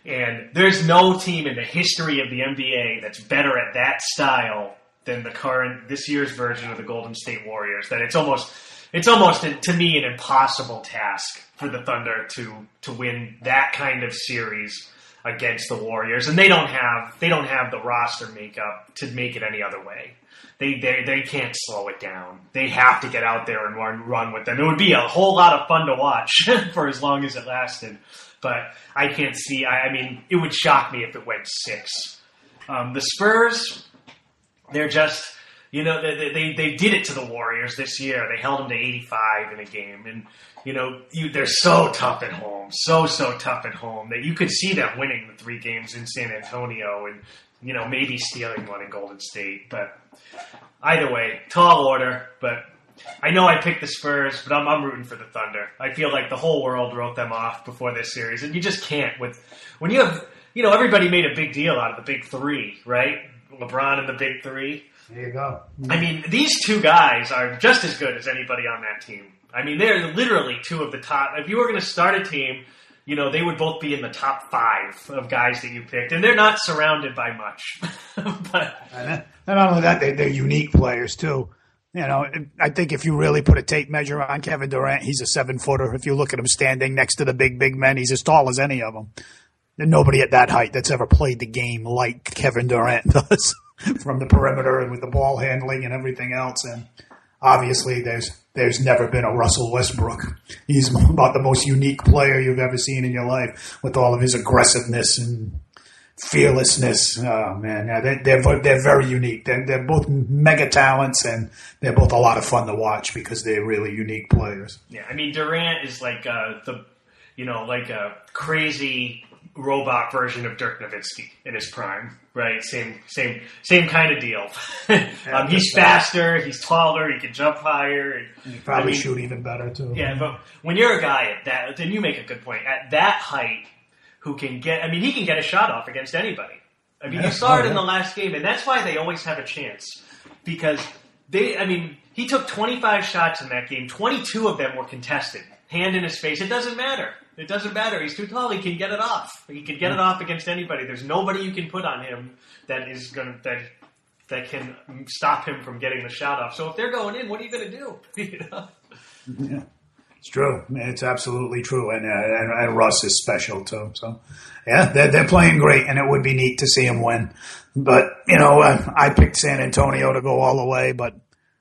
And there's no team in the history of the N B A that's better at that style than the current, this year's version of the Golden State Warriors. That it's almost, it's almost to me an impossible task for the Thunder to to win that kind of series against the Warriors, and they don't have they don't have the roster makeup to make it any other way. They they they can't slow it down. They have to get out there and run run with them. It would be a whole lot of fun to watch for as long as it lasted, but I can't see. I, I mean, it would shock me if it went six. Um, the Spurs, they're just. You know, they, they they did it to the Warriors this year. They held them to eighty-five in a game. And, you know, you, they're so tough at home, so, so tough at home that you could see them winning the three games in San Antonio and, you know, maybe stealing one in Golden State. But either way, tall order. But I know I picked the Spurs, but I'm, I'm rooting for the Thunder. I feel like the whole world wrote them off before this series. And you just can't. With when you have, you know, everybody made a big deal out of the big three, right? LeBron and the big three. There you go. I mean, these two guys are just as good as anybody on that team. I mean, they're literally two of the top. If you were going to start a team, you know, they would both be in the top five of guys that you picked. And they're not surrounded by much. But and not only that, they, they're unique players, too. You know, I think if you really put a tape measure on Kevin Durant, he's a seven-footer. If you look at him standing next to the big, big men, he's as tall as any of them. There's nobody at that height that's ever played the game like Kevin Durant does. From the perimeter and with the ball handling and everything else. And obviously there's there's never been a Russell Westbrook. He's about the most unique player you've ever seen in your life with all of his aggressiveness and fearlessness. Oh, man. Yeah, they're, they're, they're very unique. They're, they're both mega talents, and they're both a lot of fun to watch because they're really unique players. Yeah, I mean, Durant is like uh, the, you know, like a crazy robot version of Dirk Nowitzki in his prime, right? Same, same, same kind of deal. um, he's faster, he's taller, he can jump higher. And, and he probably I mean, shoot even better too. Yeah, but when you're a guy at that, then you make a good point. At that height, who can get? I mean, he can get a shot off against anybody. I mean, yeah, you saw it oh, in yeah. the last game, and that's why they always have a chance because they. I mean, he took twenty-five shots in that game. twenty-two of them were contested, hand in his face. It doesn't matter. It doesn't matter. He's too tall. He can get it off. He can get it off against anybody. There's nobody you can put on him that is going to that that can stop him from getting the shot off. So if they're going in, what are you going to do? You know? Yeah, it's true. It's absolutely true. And, uh, and and Russ is special too. So yeah, they're they're playing great, and it would be neat to see him win. But you know, uh, I picked San Antonio to go all the way, but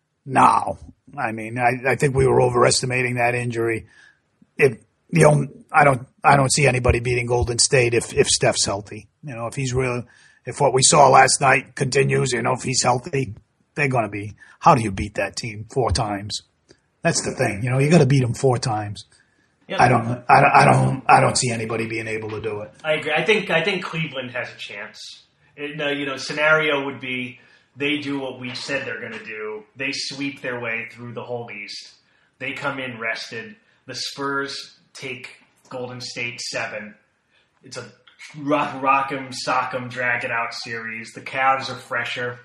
now, I mean, I, I think we were overestimating that injury. If The only, I don't I don't see anybody beating Golden State if, if Steph's healthy. You know, if he's real, if what we saw last night continues, you know, if he's healthy, they're going to be. How do you beat that team four times? That's the thing. You know, you got to beat them four times. Yeah, I don't I don't I don't I don't see anybody being able to do it. I agree. I think I think Cleveland has a chance. It, uh, you know, scenario would be they do what we said they're going to do. They sweep their way through the whole East. They come in rested. The Spurs take Golden State seven. It's a rock, rock 'em, sock 'em, drag it out series. The Cavs are fresher,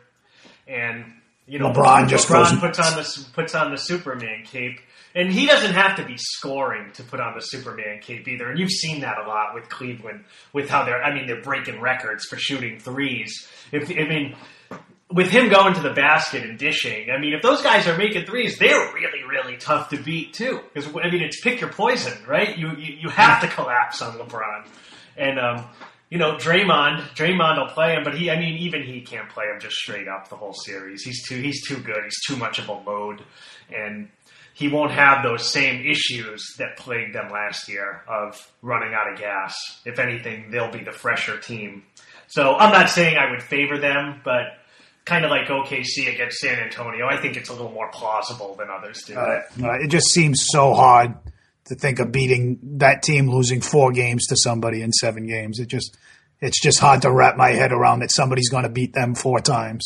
and you know LeBron just LeBron goes puts on the puts on the Superman cape, and he doesn't have to be scoring to put on the Superman cape either. And you've seen that a lot with Cleveland, with how they're I mean they're breaking records for shooting threes. If I mean. With him going to the basket and dishing, I mean, if those guys are making threes, they're really, really tough to beat too. Because I mean, it's pick your poison, right? You you, you have to collapse on LeBron, and um, you know, Draymond, Draymond will play him, but he, I mean, even he can't play him just straight up the whole series. He's too he's too good. He's too much of a load, and he won't have those same issues that plagued them last year of running out of gas. If anything, they'll be the fresher team. So I'm not saying I would favor them, but kind of like O K C against San Antonio, I think it's a little more plausible than others do. Uh, it just seems so hard to think of beating that team, losing four games to somebody in seven games. It just, it's just hard to wrap my head around that somebody's going to beat them four times.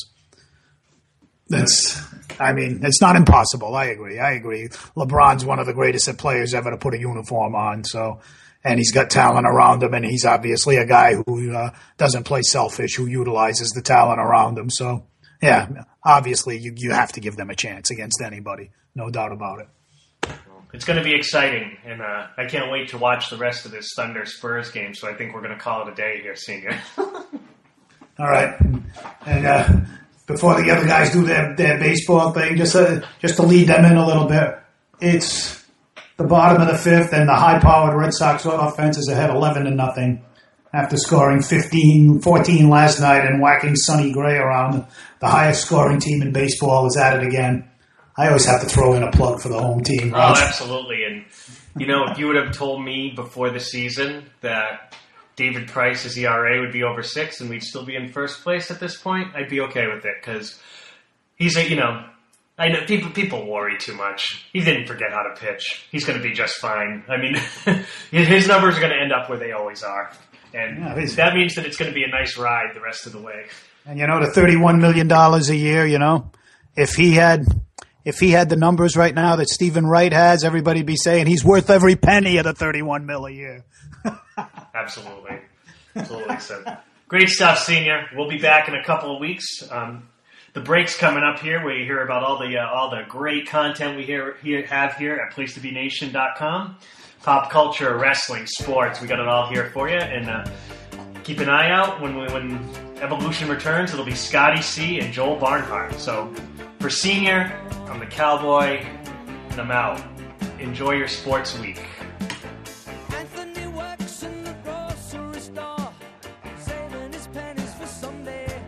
That's, I mean, it's not impossible. I agree. I agree. LeBron's one of the greatest players ever to put a uniform on. So, and he's got talent around him, and he's obviously a guy who uh, doesn't play selfish, who utilizes the talent around him. So, yeah, obviously you, you have to give them a chance against anybody. No doubt about it. it's going to be exciting, and uh, I can't wait to watch the rest of this Thunder Spurs game. So I think we're going to call it a day here, Senior. All right, and uh, before the other guys do their, their baseball thing, just uh, just to lead them in a little bit, it's the bottom of the fifth, and the high-powered Red Sox offense is ahead eleven to nothing after scoring fifteen, fourteen last night and whacking Sonny Gray around. The highest-scoring team in baseball is at it again. I always have to throw in a plug for the home team. Oh, absolutely. And, you know, if you would have told me before the season that David Price's E R A would be over six and we'd still be in first place at this point, I'd be okay with it because he's a, you know, I know people people worry too much. He didn't forget how to pitch. He's going to be just fine. I mean, his numbers are going to end up where they always are. And yeah, that means that it's going to be a nice ride the rest of the way. And, you know, the thirty-one million dollars a year, you know, if he had... If he had the numbers right now that Stephen Wright has, everybody'd be saying he's worth every penny of the thirty-one mil a year. Absolutely. Absolutely. So, great stuff, Senior. We'll be back in a couple of weeks. Um, the break's coming up here where you hear about all the uh, all the great content we hear, here, have here at place to be nation dot com. Pop culture, wrestling, sports, we got it all here for you. And uh, keep an eye out when we, when Evolution returns. It'll be Scotty C and Joel Barnhart. So, for Senior, I'm the Cowboy, and I'm out. Enjoy your sports week. Anthony works in the grocery store, saving his pennies for someday.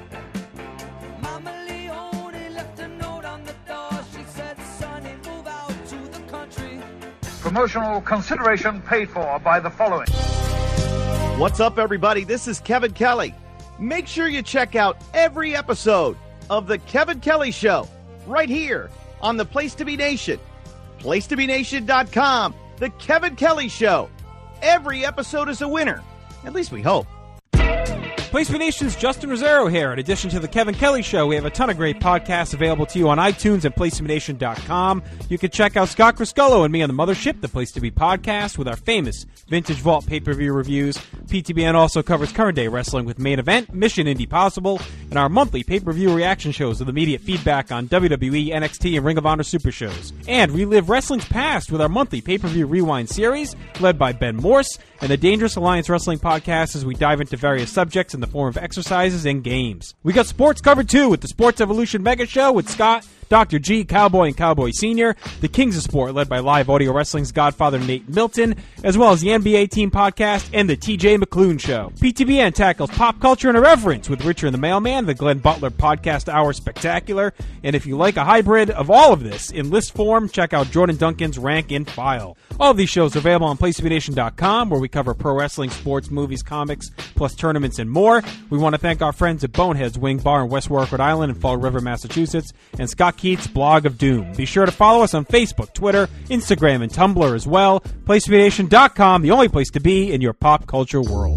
Mama Leone left a note on the door. She said, Sonny, move out to the country. Promotional consideration paid for by the following. What's up, everybody? This is Kevin Kelly. Make sure you check out every episode of The Kevin Kelly Show right here on the Place to Be Nation. place to be nation dot com. The Kevin Kelly Show. Every episode is a winner. At least we hope. Place to Be Nation's Justin Rosero here. In addition to the Kevin Kelly Show, we have a ton of great podcasts available to you on iTunes and place to be nation dot com. You can check out Scott Criscullo and me on the Mothership, the Place to Be podcast, with our famous Vintage Vault pay-per-view reviews. P T B N also covers current day wrestling with Main Event, Mission Indie Possible, and our monthly pay-per-view reaction shows with immediate feedback on W W E, N X T, and Ring of Honor Super Shows. And relive wrestling's past with our monthly pay-per-view rewind series, led by Ben Morse, and the Dangerous Alliance Wrestling podcast as we dive into various subjects in the form of exercises and games. We got sports covered too with the Sports Evolution Mega Show with Scott, Doctor G, Cowboy, and Cowboy Senior, the Kings of Sport led by Live Audio Wrestling's Godfather Nate Milton, as well as the N B A Team Podcast and the T J McClune Show. P T B N tackles pop culture and irreverence with Richard and the Mailman, the Glenn Butler Podcast Hour Spectacular, and if you like a hybrid of all of this in list form, check out Jordan Duncan's Rank and File. All of these shows are available on place to be nation dot com, where we cover pro wrestling, sports, movies, comics, plus tournaments and more. We want to thank our friends at Boneheads Wing Bar in West Warwick, Rhode Island and Fall River, Massachusetts, and Scott Keith's Blog of Doom. Be sure to follow us on Facebook, Twitter, Instagram, and Tumblr as well. place to be nation dot com, the only place to be in your pop culture world.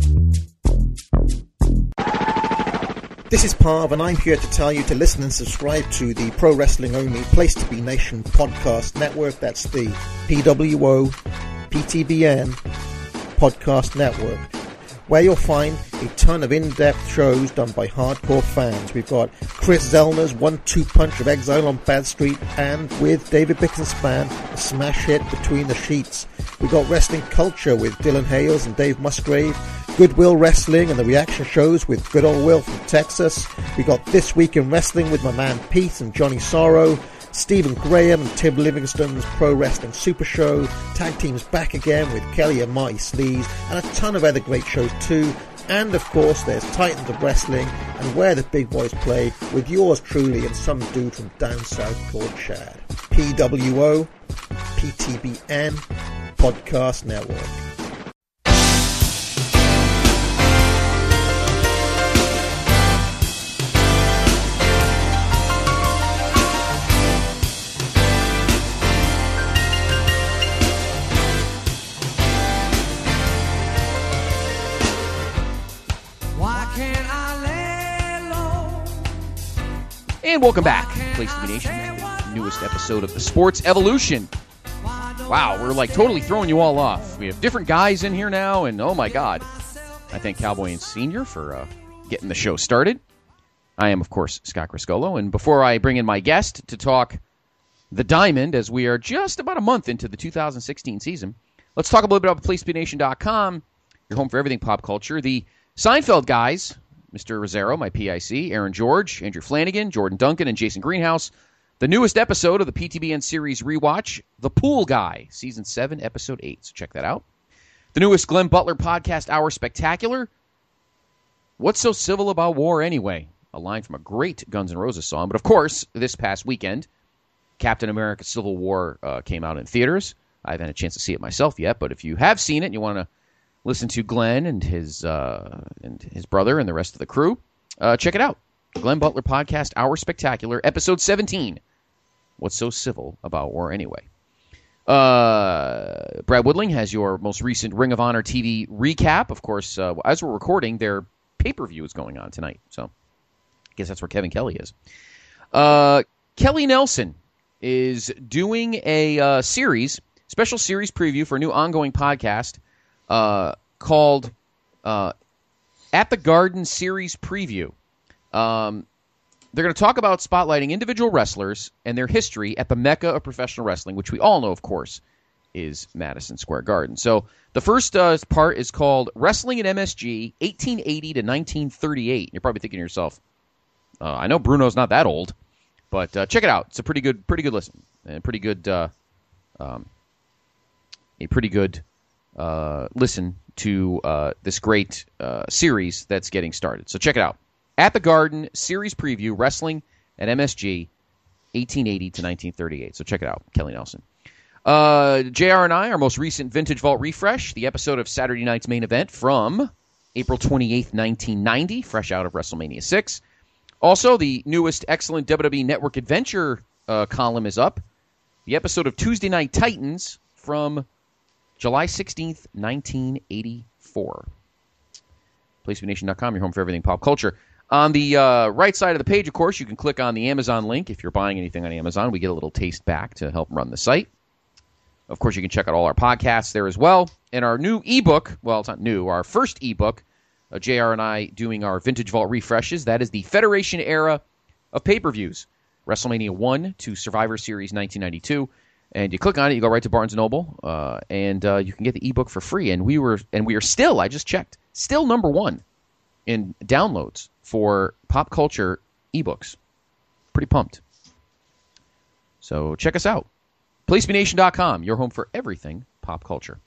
This is Parv, and I'm here to tell you to listen and subscribe to the Pro Wrestling Only Place to Be Nation podcast network. That's the P W O P T B N podcast network, where you'll find a ton of in-depth shows done by hardcore fans. We've got Chris Zellner's one two punch of Exile on Bad Street, and with David Bixenspan, a smash hit Between the Sheets. We've got Wrestling Culture with Dylan Hales and Dave Musgrave, Goodwill Wrestling and the reaction shows with Good Old Will from Texas. We got This Week in Wrestling with my man Pete and Johnny Sorrow, Stephen Graham and Tim Livingston's Pro Wrestling Super Show, Tag Teams Back Again with Kelly and Marty Sleaze, and a ton of other great shows too. And of course there's Titans of Wrestling and Where the Big Boys Play with yours truly and some dude from down south called Chad. P W O P T B N Podcast Network. And welcome back, Place to Be Nation, the newest episode of the Sports Evolution. Wow, we're like totally throwing you all off. We have different guys in here now, and oh my god. I thank Cowboy and Senior for uh, getting the show started. I am, of course, Scott Criscullo, and before I bring in my guest to talk the Diamond, as we are just about a month into the two thousand sixteen season. Let's talk a little bit about place to be nation dot com, your home for everything pop culture. The Seinfeld guys, Mister Rozzero, my P I C, Aaron George, Andrew Flanagan, Jordan Duncan, and Jason Greenhouse. The newest episode of the P T B N series rewatch, The Pool Guy, Season seven, Episode eight. So check that out. The newest Glenn Butler podcast, Hour Spectacular. What's so civil about war anyway? A line from a great Guns N' Roses song. But of course, this past weekend, Captain America Civil War uh, came out in theaters. I haven't had a chance to see it myself yet, but if you have seen it and you want to listen to Glenn and his uh, and his brother and the rest of the crew, uh, check it out. The Glenn Butler Podcast, Hour Spectacular, Episode seventeen. What's so civil about war anyway? Uh, Brad Woodling has your most recent Ring of Honor T V recap. Of course, uh, as we're recording, their pay-per-view is going on tonight, so I guess that's where Kevin Kelly is. Uh, Kelly Nelson is doing a uh, series, special series preview for a new ongoing podcast uh, called uh, At the Garden Series Preview. Um, they're going to talk about spotlighting individual wrestlers and their history at the mecca of professional wrestling, which we all know, of course, is Madison Square Garden. So the first uh, part is called Wrestling at M S G, eighteen eighty to nineteen thirty-eight. You're probably thinking to yourself, uh, I know Bruno's not that old. But uh, check it out. It's a pretty good, pretty good listen, and pretty good, uh, um, a pretty good uh, listen to uh, this great uh, series that's getting started. So check it out. At the Garden series preview, Wrestling at M S G, eighteen eighty to nineteen thirty-eight. So check it out, Kelly Nelson. Uh, J R and I, our most recent Vintage Vault refresh, the episode of Saturday night's main event from April twenty-eighth, nineteen ninety, fresh out of WrestleMania six. Also, the newest excellent W W E Network Adventure uh, column is up. The episode of Tuesday Night Titans from July sixteenth, nineteen eighty-four. place to be nation dot com, your home for everything pop culture. On the uh, right side of the page, of course, you can click on the Amazon link. If you're buying anything on Amazon, we get a little taste back to help run the site. Of course, you can check out all our podcasts there as well. And our new ebook, well, it's not new, our first ebook, Uh, J R and I doing our Vintage Vault refreshes. That is the Federation era of pay-per-views. WrestleMania one to Survivor Series nineteen ninety-two. And you click on it, you go right to Barnes and Noble, uh, and uh, you can get the ebook for free. And we were, and we are still, I just checked, still number one in downloads for pop culture ebooks. Pretty pumped. So check us out. place to be nation dot com, your home for everything pop culture.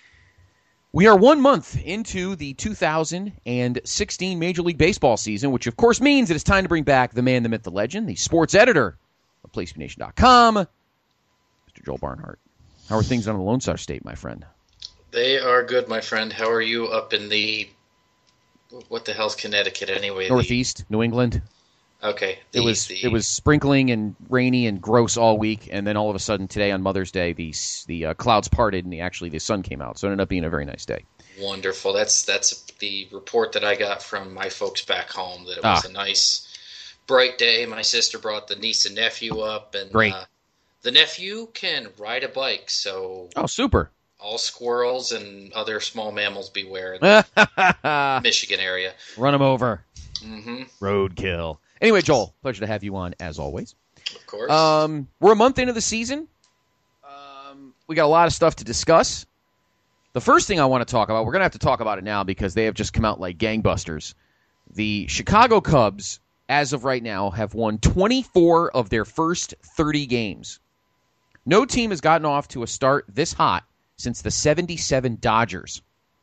We are one month into the two thousand sixteen Major League Baseball season, which of course means it is time to bring back the man, the myth, the legend, the sports editor of place to be nation dot com, Mister Joel Barnhart. How are things on the Lone Star State, my friend? They are good, my friend. How are you up in the, what the hell's Connecticut anyway? Northeast, the, New England. Okay. The, it was the, it was sprinkling and rainy and gross all week, and then all of a sudden today on Mother's Day, the the uh, clouds parted and the, actually the sun came out. So it ended up being a very nice day. Wonderful. That's that's the report that I got from my folks back home, that it was ah. a nice, bright day. My sister brought the niece and nephew up, and Great. Uh, the nephew can ride a bike. So oh, super. All squirrels and other small mammals beware in the Michigan area. Run them over. Mm-hmm. Roadkill. Anyway, Joel, pleasure to have you on, as always. Of course. Um, we're a month into the season. Um, we got a lot of stuff to discuss. The first thing I want to talk about, we're going to have to talk about it now because they have just come out like gangbusters. The Chicago Cubs, as of right now, have won twenty-four of their first thirty games. No team has gotten off to a start this hot since the seventy-seven Dodgers.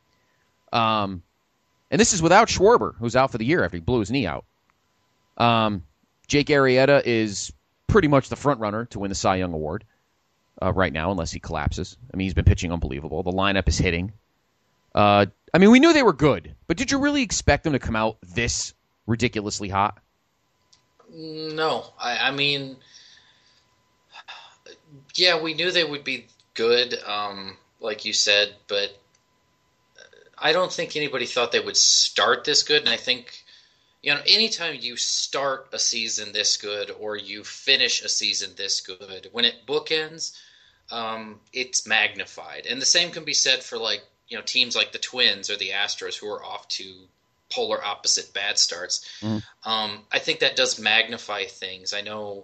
Um, and this is without Schwarber, who's out for the year after he blew his knee out. Um, Jake Arrieta is pretty much the front runner to win the Cy Young Award uh, right now, unless he collapses. I mean, he's been pitching unbelievable. The lineup is hitting. Uh, I mean, we knew they were good, but did you really expect them to come out this ridiculously hot? No. I, I mean, yeah, we knew they would be good, um, like you said, but I don't think anybody thought they would start this good, and I think... You know, anytime you start a season this good or you finish a season this good, when it bookends, um, it's magnified. And the same can be said for, like, you know, teams like the Twins or the Astros who are off to polar opposite bad starts. Mm. Um, I think that does magnify things. I know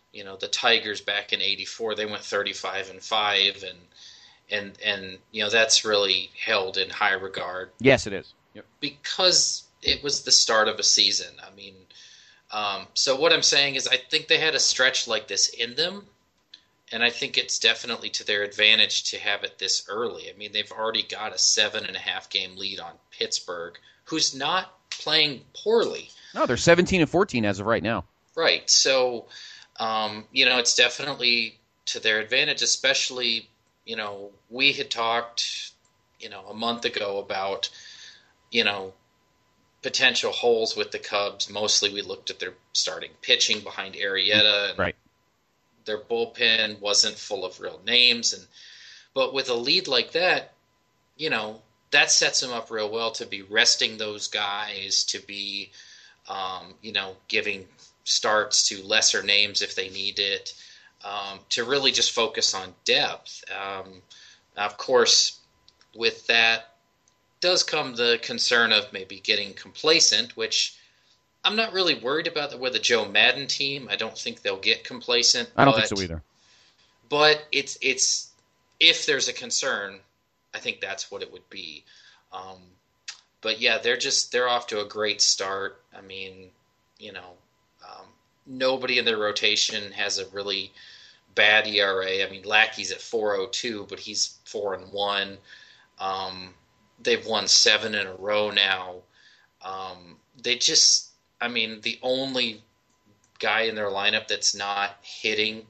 you know, the Tigers back in eighty-four, they went thirty-five and five, and and and you know that's really held in high regard. Yes, it is. Yep. Because it was the start of a season. I mean, um, so what I'm saying is I think they had a stretch like this in them, and I think it's definitely to their advantage to have it this early. I mean, they've already got a seven and a half game lead on Pittsburgh, who's not playing poorly. No, they're seventeen and fourteen as of right now. Right. So, um, you know, it's definitely to their advantage, especially, you know, we had talked, you know, a month ago about, you know, potential holes with the Cubs. Mostly we looked at their starting pitching behind Arrieta. And right. Their bullpen wasn't full of real names. and But with a lead like that, you know, that sets them up real well to be resting those guys, to be, um, you know, giving starts to lesser names if they need it, um, to really just focus on depth. Um, of course, with that does come the concern of maybe getting complacent, which I'm not really worried about with a Joe Madden team. I don't think they'll get complacent. I don't but, think so either. But it's it's if there's a concern, I think that's what it would be. Um, but yeah, they're just they're off to a great start. I mean, you know, um, nobody in their rotation has a really bad E R A. I mean, Lackey's at four oh two, but he's four and one. Um, they've won seven in a row now. Um, they just, I mean, the only guy in their lineup that's not hitting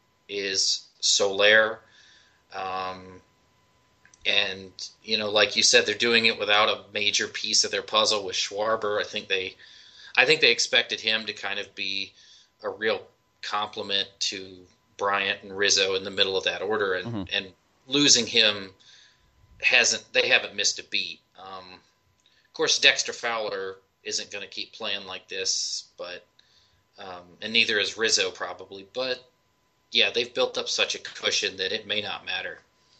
is Soler. Um, and, you know, like you said, they're doing it without a major piece of their puzzle with Schwarber. I think they, I think they expected him to kind of be a real complement to Bryant and Rizzo in the middle of that order, and, Mm-hmm. and losing him hasn't, they haven't missed a beat. Um, of course, Dexter Fowler isn't going to keep playing like this, but, um, and neither is Rizzo probably, but yeah, they've built up such a cushion that it may not matter.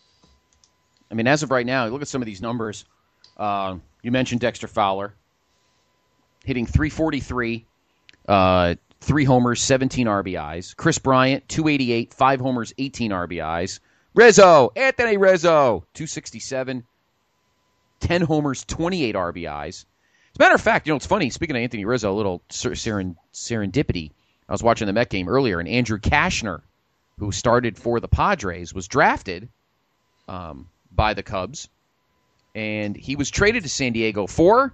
I mean, as of right now, look at some of these numbers. Uh, you mentioned Dexter Fowler hitting three forty-three, uh, three homers, seventeen R B Is. Chris Bryant, two eighty-eight, five homers, eighteen R B Is. Rizzo, Anthony Rizzo, two sixty-seven, ten homers, twenty-eight R B Is. As a matter of fact, you know, it's funny, speaking of Anthony Rizzo, a little seren- serendipity. I was watching the Met game earlier, and Andrew Kashner, who started for the Padres, was drafted um, by the Cubs, and he was traded to San Diego for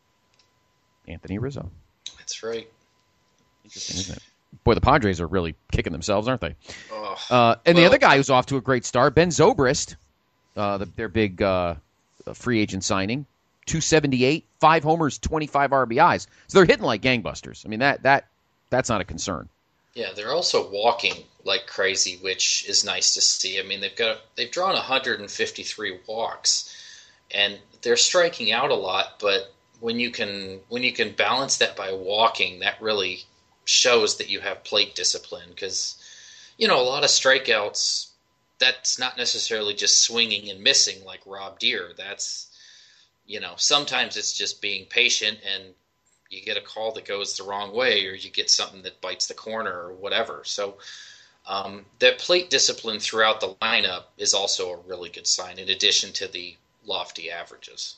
Anthony Rizzo. That's right. Interesting, isn't it? Boy, the Padres are really kicking themselves, aren't they? Oh, uh, and well, the other guy who's off to a great start, Ben Zobrist, uh, the, their big uh, free agent signing, two seventy-eight, five homers, twenty-five R B Is. So they're hitting like gangbusters. I mean, that that that's not a concern. Yeah, they're also walking like crazy, which is nice to see. I mean, they've got they've drawn one hundred fifty-three walks, and they're striking out a lot. But when you can when you can balance that by walking, that really shows that you have plate discipline. Because you know, a lot of strikeouts, that's not necessarily just swinging and missing like Rob Deere. That's, you know, sometimes it's just being patient and you get a call that goes the wrong way, or you get something that bites the corner or whatever. So um, that plate discipline throughout the lineup is also a really good sign, in addition to the lofty averages.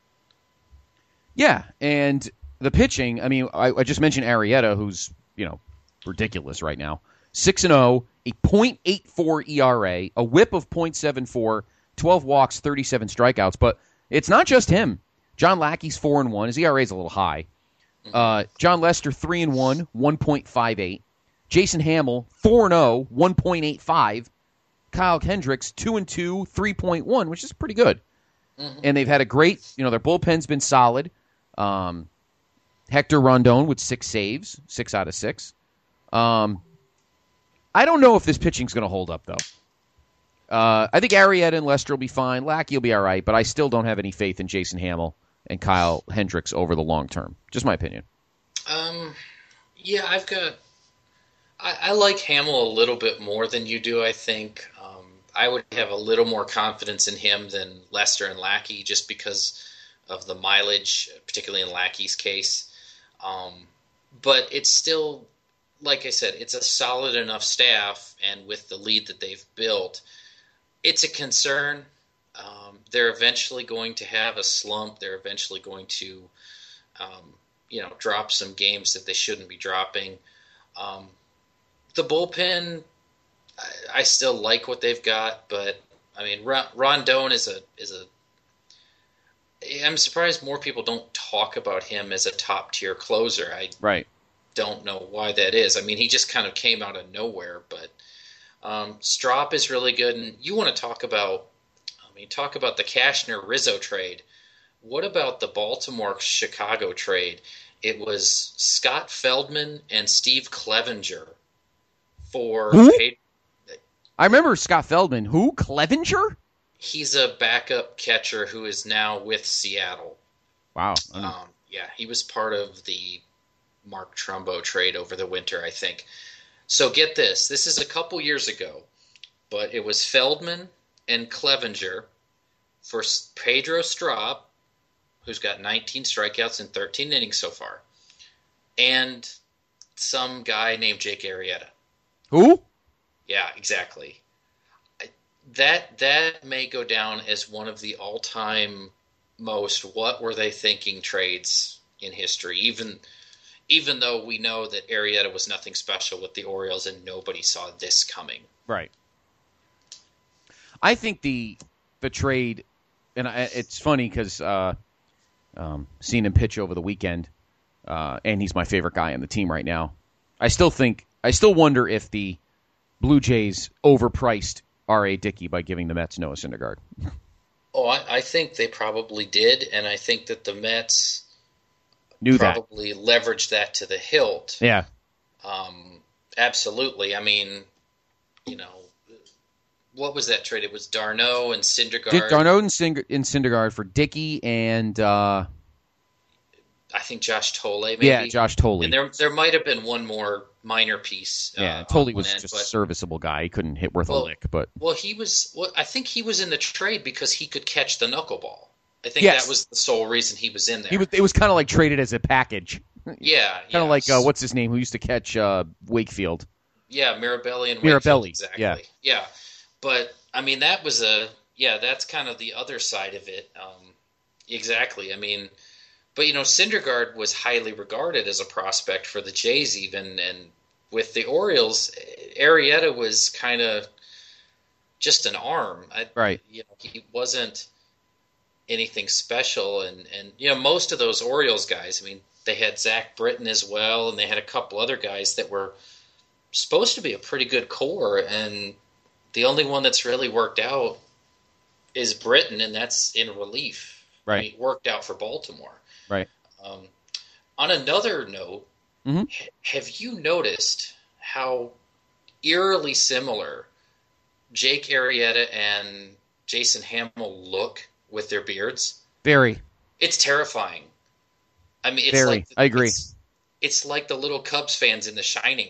Yeah, and the pitching, I mean, I, I just mentioned Arrieta, who's, you know, ridiculous right now. six and oh, a point eight four E R A, a whip of point seven four, twelve walks, thirty-seven strikeouts. But it's not just him. John Lackey's four and one. His E R A is a little high. Uh, John Lester, three and one, one point five eight. Jason Hamill, four and oh, one point eight five. Kyle Hendricks, two and two, three point one, which is pretty good. Mm-hmm. And they've had a great, you know, their bullpen's been solid. Um, Hector Rondon with six saves, six out of six. Um, I don't know if this pitching's going to hold up, though. Uh, I think Arrieta and Lester will be fine. Lackey will be all right, but I still don't have any faith in Jason Hamill and Kyle Hendricks over the long term. Just my opinion. Um, yeah, I've got. I, I like Hamill a little bit more than you do. I think um, I would have a little more confidence in him than Lester and Lackey, just because of the mileage, particularly in Lackey's case. Um, but it's still, like I said, it's a solid enough staff, and with the lead that they've built, it's a concern. Um, they're eventually going to have a slump. They're eventually going to, um, you know, drop some games that they shouldn't be dropping. Um, the bullpen, I, I still like what they've got, but I mean, Rondon is a is a. I'm surprised more people don't talk about him as a top tier closer. I right. don't know why that is. I mean, he just kind of came out of nowhere, but um, Strop is really good. And you want to talk about, I mean, talk about the Cashner-Rizzo trade. What about the Baltimore-Chicago trade? It was Scott Feldman and Steve Clevenger for... Paid, I remember Scott Feldman. Who? Clevenger? He's a backup catcher who is now with Seattle. Wow. Um, yeah, he was part of the Mark Trumbo trade over the winter, I think. So get this. This is a couple years ago, but it was Feldman and Clevenger for Pedro Strop, who's got nineteen strikeouts in thirteen innings so far, and some guy named Jake Arrieta. Who? Yeah, exactly. That that may go down as one of the all-time most what were they thinking trades in history, even even though we know that Arrieta was nothing special with the Orioles and nobody saw this coming. Right. I think the the trade, and I, it's funny because uh, um, seeing him pitch over the weekend, uh, and he's my favorite guy on the team right now. I still think, I still wonder if the Blue Jays overpriced R A. Dickey by giving the Mets Noah Syndergaard. Oh, I, I think they probably did, and I think that the Mets knew probably that. leveraged that to the hilt. Yeah. Um, absolutely. I mean, you know, what was that trade? It was d'Arnaud and Syndergaard. d'Arnaud and, Synd- and Syndergaard for Dickey and uh, I think Josh Tolle. Maybe. Yeah, Josh Tolle. And there, there might have been one more minor piece. Yeah, uh, Tolle was end, just but, a serviceable guy. He couldn't hit worth well, a lick, but well, he was. Well, I think he was in the trade because he could catch the knuckleball. I think yes. that was the sole reason he was in there. He was. It was kind of like traded as a package. Yeah, kind of yeah. like uh, what's his name? Who used to catch uh, Wakefield? Yeah, Mirabelli and Mirabelli. Wakefield, exactly. Yeah, yeah. But I mean, that was a yeah. That's kind of the other side of it. Um, exactly. I mean, but you know, Syndergaard was highly regarded as a prospect for the Jays, even, and with the Orioles, Arrieta was kind of just an arm. I, right. You know, he wasn't anything special, and and you know, most of those Orioles guys. I mean, they had Zach Britton as well, and they had a couple other guys that were supposed to be a pretty good core, and the only one that's really worked out is Britton, and that's in relief. Right. I mean, it worked out for Baltimore. Right. Um, on another note, mm-hmm. ha- have you noticed how eerily similar Jake Arrieta and Jason Hamill look with their beards? Very. It's terrifying. I mean, it's Very. like I agree. It's, it's like the little Cubs fans in The Shining.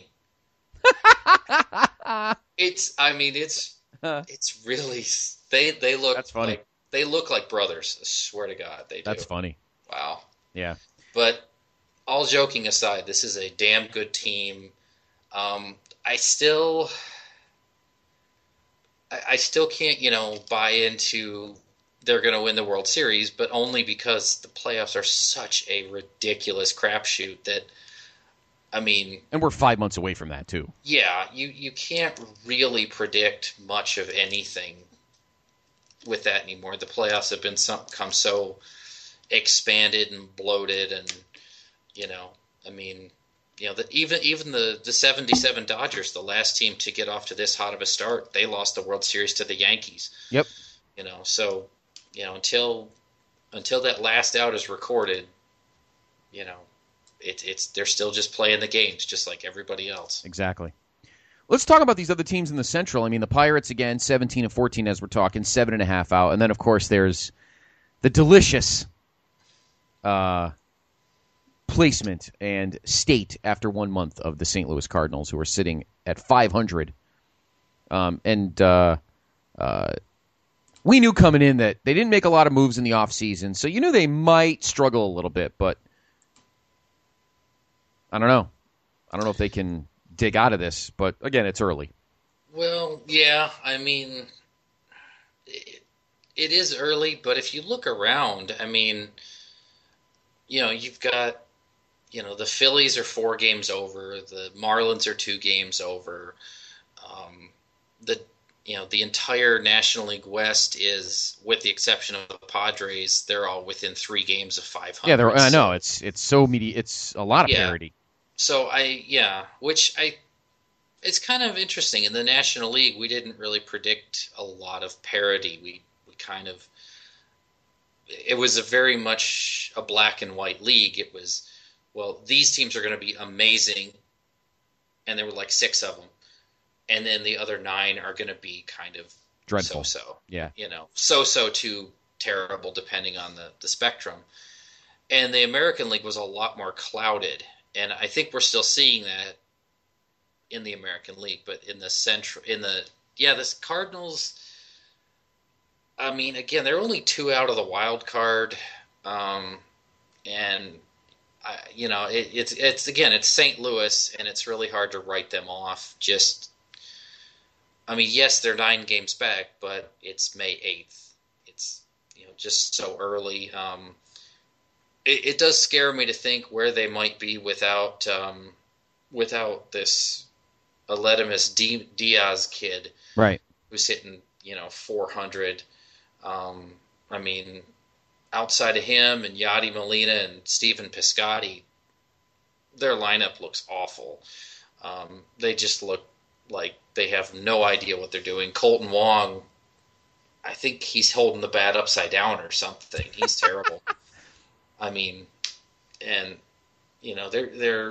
It's. I mean, it's. It's really. They they look. That's funny. Like, they look like brothers. I swear to God, they do. That's funny. Wow. Yeah. But all joking aside, this is a damn good team. Um, I still. I, I still can't, you know, buy into they're going to win the World Series, but only because the playoffs are such a ridiculous crapshoot that. I mean, and we're five months away from that too. Yeah, you, you can't really predict much of anything with that anymore. The playoffs have been some, come so expanded and bloated, and you know, I mean, you know, the, even even the the seventy-seven Dodgers, the last team to get off to this hot of a start, they lost the World Series to the Yankees. Yep. You know, so you know until until that last out is recorded, you know. It, it's they're still just playing the games, just like everybody else. Exactly. Let's talk about these other teams in the Central. I mean, the Pirates, again, seventeen and fourteen as we're talking, seven and a half out. And then, of course, there's the delicious uh, placement and state after one month of the Saint Louis Cardinals, who are sitting at five hundred. Um, and uh, uh, we knew coming in that they didn't make a lot of moves in the offseason, so you knew they might struggle a little bit, but I don't know. I don't know if they can dig out of this. But again, it's early. Well, yeah, I mean, it, it is early, but if you look around, I mean, you know, you've got, you know, the Phillies are four games over, the Marlins are two games over, um, the you know the entire National League West is, with the exception of the Padres, they're all within three games of five hundred. Yeah, they're, I so, know it's it's so medi- it's a lot of yeah. parity. So I yeah, which I it's kind of interesting. In the National League, we didn't really predict a lot of parity. We we kind of it was a very much a black and white league. It was, well, these teams are going to be amazing, and there were like six of them. And then the other nine are going to be kind of dreadful. So-so. Yeah. You know, so-so to terrible, depending on the, the spectrum. And the American League was a lot more clouded. And I think we're still seeing that in the American League. But in the central, in the, yeah, this Cardinals, I mean, again, they're only two out of the wild card. Um, and, I, you know, it, it's, it's, again, it's Saint Louis, and it's really hard to write them off. Just, I mean, yes, they're nine games back, but it's May eighth. It's, you know, just so early. Um, it, it does scare me to think where they might be without um, without this Aledmus D- Diaz kid, right? Who's hitting, you know, four hundred. Um, I mean, outside of him and Yadi Molina and Stephen Piscotty, their lineup looks awful. Um, they just look like they have no idea what they're doing. Colton Wong, I think he's holding the bat upside down or something. He's terrible. I mean, and you know, they're they're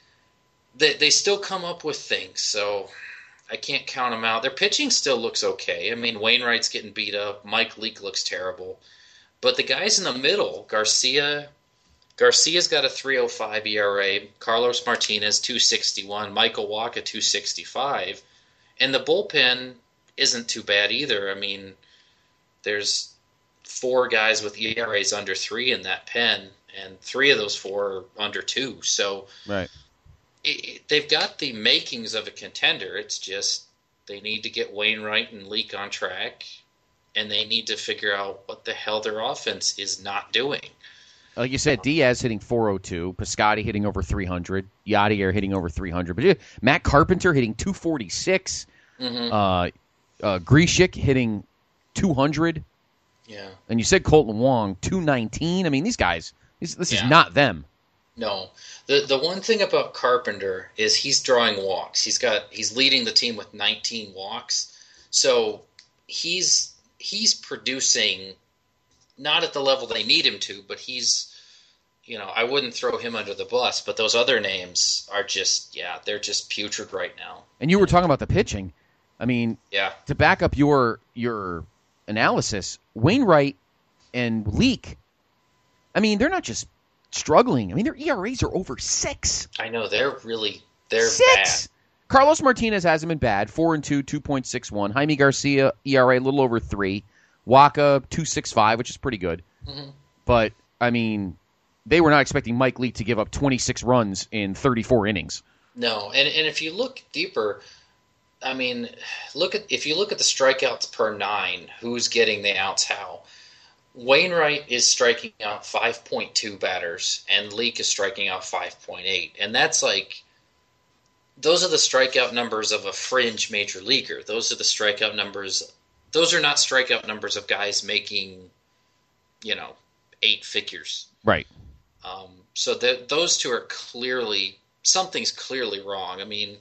they they still come up with things, so I can't count them out. Their pitching still looks okay. I mean, Wainwright's getting beat up. Mike Leake looks terrible, but the guys in the middle, Garcia. Garcia's got a three oh five E R A, Carlos Martinez two sixty-one, Michael Wacha two sixty-five, and the bullpen isn't too bad either. I mean, there's four guys with E R As under three in that pen, and three of those four are under two. So right. it, it, they've got the makings of a contender. It's just they need to get Wainwright and Leake on track, and they need to figure out what the hell their offense is not doing. Like you said, Diaz hitting four oh two, Piscotty hitting over three hundred, Yadier hitting over three hundred, but Matt Carpenter hitting two forty-six, mm-hmm. uh, uh, Grishik hitting two hundred, yeah, and you said Colton Wong two nineteen. I mean, these guys, this, this yeah. is not them. No, the the one thing about Carpenter is he's drawing walks. He's got he's leading the team with nineteen walks, so he's he's producing. Not at the level they need him to, but he's, you know, I wouldn't throw him under the bus. But those other names are just, yeah, they're just putrid right now. And you were talking about the pitching. I mean, yeah. To back up your your analysis, Wainwright and Leake, I mean, they're not just struggling. I mean, their E R As are over six. I know, they're really, they're six. bad. Carlos Martinez hasn't been bad, four and two, two point six one. Jaime Garcia, E R A a little over three. Wacha two sixty-five, which is pretty good. Mm-hmm. But, I mean, they were not expecting Mike Leake to give up twenty-six runs in thirty-four innings. No, and and if you look deeper, I mean, look at if you look at the strikeouts per nine, who's getting the outs how? Wainwright is striking out five point two batters, and Leake is striking out five point eight. And that's like, those are the strikeout numbers of a fringe major leaguer. Those are the strikeout numbers. Those are not strikeout numbers of guys making, you know, eight figures. Right. Um, so the, those two are clearly, something's clearly wrong. I mean,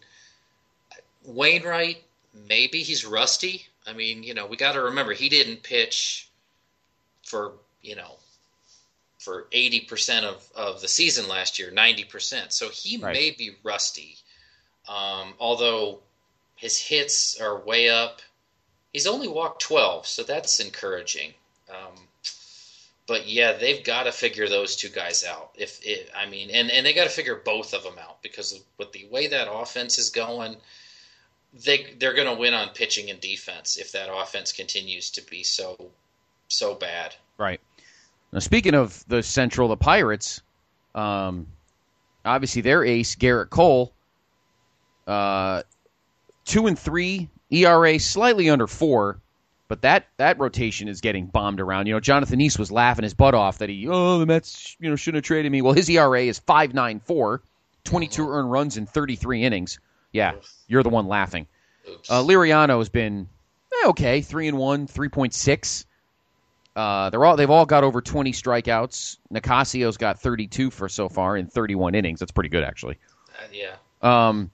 Wainwright, maybe he's rusty. I mean, you know, we got to remember he didn't pitch for, you know, for eighty percent of, of the season last year, ninety percent. So he right. may be rusty. Um, although his hits are way up. He's only walked twelve, so that's encouraging. Um, but yeah, they've got to figure those two guys out. If it, I mean, and, and they got to figure both of them out because of, with the way that offense is going, they they're going to win on pitching and defense if that offense continues to be so so bad. Right. Now, speaking of the Central, the Pirates, um, obviously their ace Garrett Cole Uh, two and three, E R A slightly under four, but that, that rotation is getting bombed around. You know, Jonathan East was laughing his butt off that he, oh, the Mets, you know, shouldn't have traded me. Well, his E R A is five point nine four, twenty-two mm-hmm. earned runs in thirty-three innings. Yeah, Oof. You're the one laughing. Uh, Liriano has been eh, okay, three and one, three point six. Uh, they're all they've all got over twenty strikeouts. Nicasio's got thirty-two for so far in thirty-one innings. That's pretty good, actually. Uh, yeah. Um,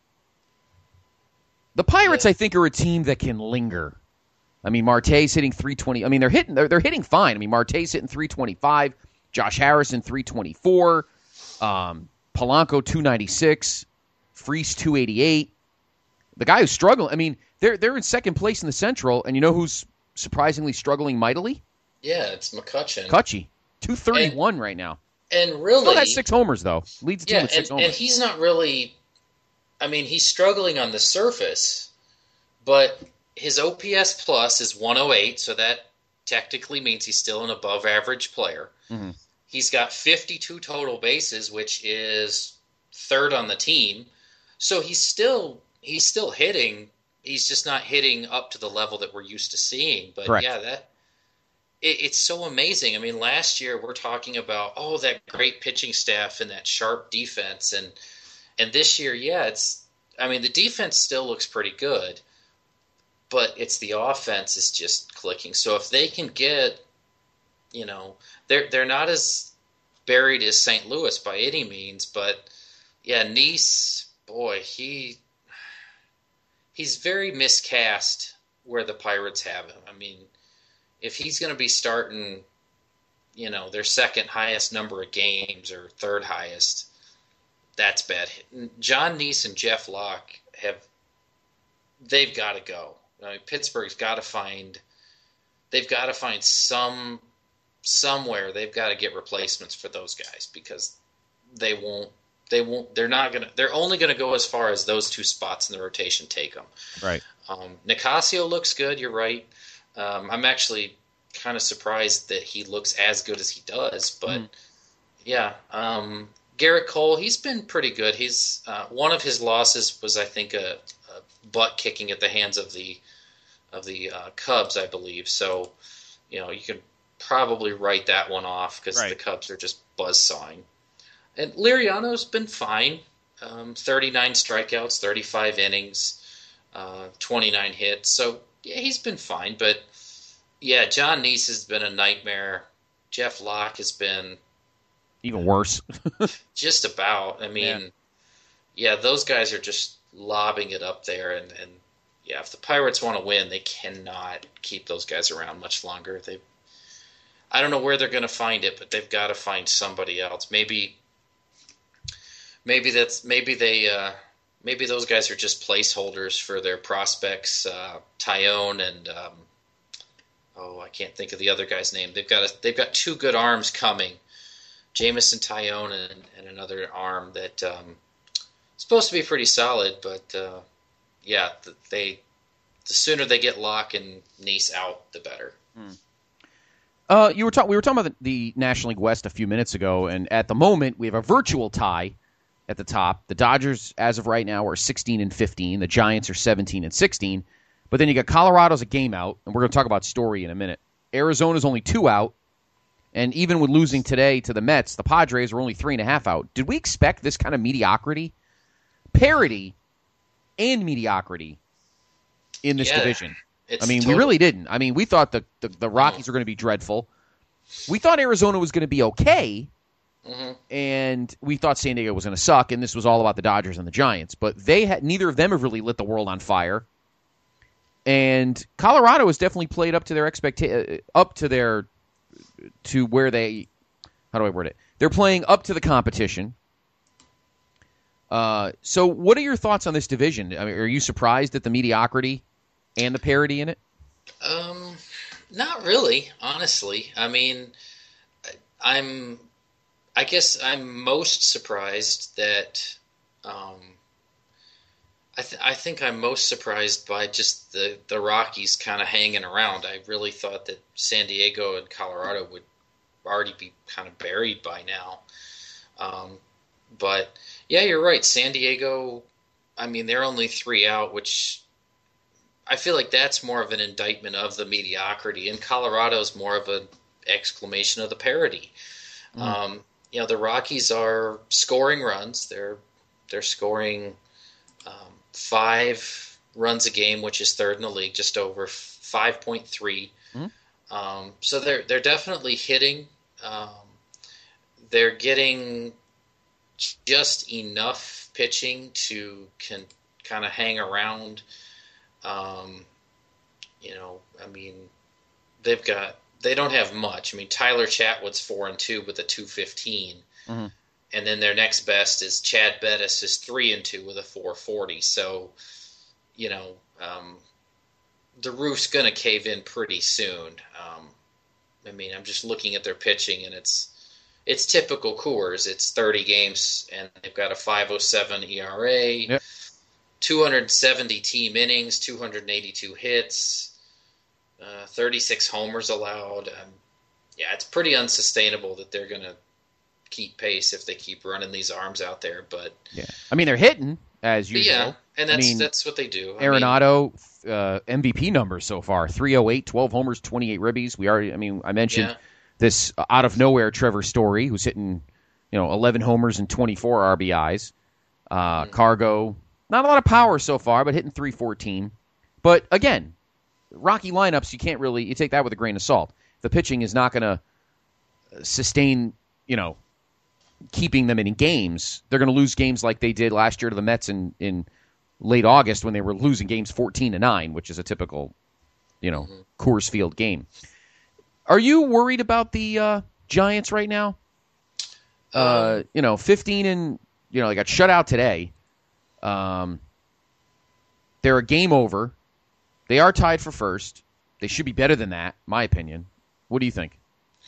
the Pirates, yeah. I think, are a team that can linger. I mean, Marte's hitting three twenty. I mean, they're hitting they're, they're hitting fine. I mean, Marte's hitting three twenty-five. Josh Harrison three twenty-four. Um, Polanco two ninety-six. Freese two eighty-eight. The guy who's struggling. I mean, they're they're in second place in the Central, and you know who's surprisingly struggling mightily? Yeah, it's McCutchen. McCutchen, two thirty-one right now. And really, still has six homers though. Leads the yeah, team with six and, homers. and he's not really. I mean, he's struggling on the surface, but his O P S plus is one oh eight, so that technically means he's still an above-average player. Mm-hmm. He's got fifty-two total bases, which is third on the team. So he's still he's still hitting. He's just not hitting up to the level that we're used to seeing. But Correct. yeah, that it, it's so amazing. I mean, last year we're talking about oh that great pitching staff and that sharp defense, and and this year, yeah, it's. I mean, the defense still looks pretty good, but it's the offense is just clicking. So if they can get, you know, they're they're not as buried as Saint Louis by any means, but yeah, Nice, boy, he he's very miscast where the Pirates have him. I mean, if he's going to be starting, you know, their second highest number of games or third highest, that's bad. John Nice and Jeff Locke have they've got to go. I mean, Pittsburgh's got to find they've got to find some somewhere they've got to get replacements for those guys because they won't they won't they're not gonna they're only gonna go as far as those two spots in the rotation take them. Right. Um, Nicasio looks good. You're right. Um, I'm actually kind of surprised that he looks as good as he does. But mm. yeah, um, Garrett Cole, he's been pretty good. He's uh, one of his losses was I think a, a butt kicking at the hands of the of the uh, Cubs, I believe. So you know you can probably write that one off because right. the Cubs are just buzzsawing. And Liriano's been fine. Um, thirty-nine strikeouts, thirty-five innings, uh, twenty-nine hits. So, yeah, he's been fine. But, yeah, John Nice has been a nightmare. Jeff Locke has been... even worse. just about. I mean, yeah. yeah, those guys are just lobbing it up there. And, and yeah, if the Pirates want to win, they cannot keep those guys around much longer. They, I don't know where they're going to find it, but they've got to find somebody else. Maybe... Maybe that's maybe they uh, maybe those guys are just placeholders for their prospects, uh, Tyone and um, oh I can't think of the other guy's name. They've got a, they've got two good arms coming, Jameson Tyone and, and another arm that um, is supposed to be pretty solid. But uh, yeah, they the sooner they get Locke and Nice out, the better. Hmm. Uh, you were talking. We were talking about the, the National League West a few minutes ago, and at the moment we have a virtual tie. At the top, the Dodgers, as of right now, are sixteen and fifteen. The Giants are seventeen and sixteen. But then you got Colorado's a game out, and we're going to talk about Story in a minute. Arizona's only two out, and even with losing today to the Mets, the Padres are only three and a half out. Did we expect this kind of mediocrity, parity, and mediocrity in this yeah, division? I mean, total- we really didn't. I mean, we thought the the, the Rockies were going to be dreadful. We thought Arizona was going to be okay. Mm-hmm. And we thought San Diego was going to suck, and this was all about the Dodgers and the Giants. But they had neither of them have really lit the world on fire. And Colorado has definitely played up to their expecta- up to their to where they how do I word it? They're playing up to the competition. Uh, so, what are your thoughts on this division? I mean, are you surprised at the mediocrity and the parity in it? Um, not really, honestly. I mean, I'm. I guess I'm most surprised that um, I, th- I think I'm most surprised by just the, the Rockies kind of hanging around. I really thought that San Diego and Colorado would already be kind of buried by now. Um, but, yeah, you're right. San Diego I mean, they're only three out, which I feel like that's more of an indictment of the mediocrity. And Colorado's more of an exclamation of the parity. Mm. Um, you know, the Rockies are scoring runs. They're they're scoring um, five runs a game, which is third in the league, just over five point three. Mm. Um, so they're they're definitely hitting. Um, they're getting just enough pitching to can kind of hang around. Um, you know, I mean, they've got they don't have much. I mean, Tyler Chatwood's four and two with a two fifteen, mm-hmm. and then their next best is Chad Bettis is three and two with a four forty. So, you know, um, the roof's going to cave in pretty soon. Um, I mean, I'm just looking at their pitching, and it's it's typical Coors. It's thirty games, and they've got a five oh seven E R A, yep. two hundred seventy team innings, two hundred eighty-two hits, uh, thirty-six homers allowed. Um, yeah, it's pretty unsustainable that they're going to keep pace if they keep running these arms out there. But yeah, I mean, they're hitting as usual. Yeah, and that's I mean, that's what they do. Arenado, I mean, uh, M V P numbers so far: three oh eight, twelve homers, twenty-eight ribbies. We already, I mean, I mentioned yeah. this out of nowhere Trevor Story, who's hitting, you know, eleven homers and twenty-four R B Is. Uh, mm-hmm. Cargo, not a lot of power so far, but hitting three fourteen. But again, Rocky lineups, you can't really, you take that with a grain of salt. The pitching is not going to sustain, you know, keeping them in games. They're going to lose games like they did last year to the Mets in, in late August when they were losing games fourteen to nine, which is a typical, you know, mm-hmm. Coors Field game. Are you worried about the uh, Giants right now? Um, uh, you know, fifteen and, you know, they got shut out today. Um, they're a game over. They are tied for first. They should be better than that, my opinion. What do you think?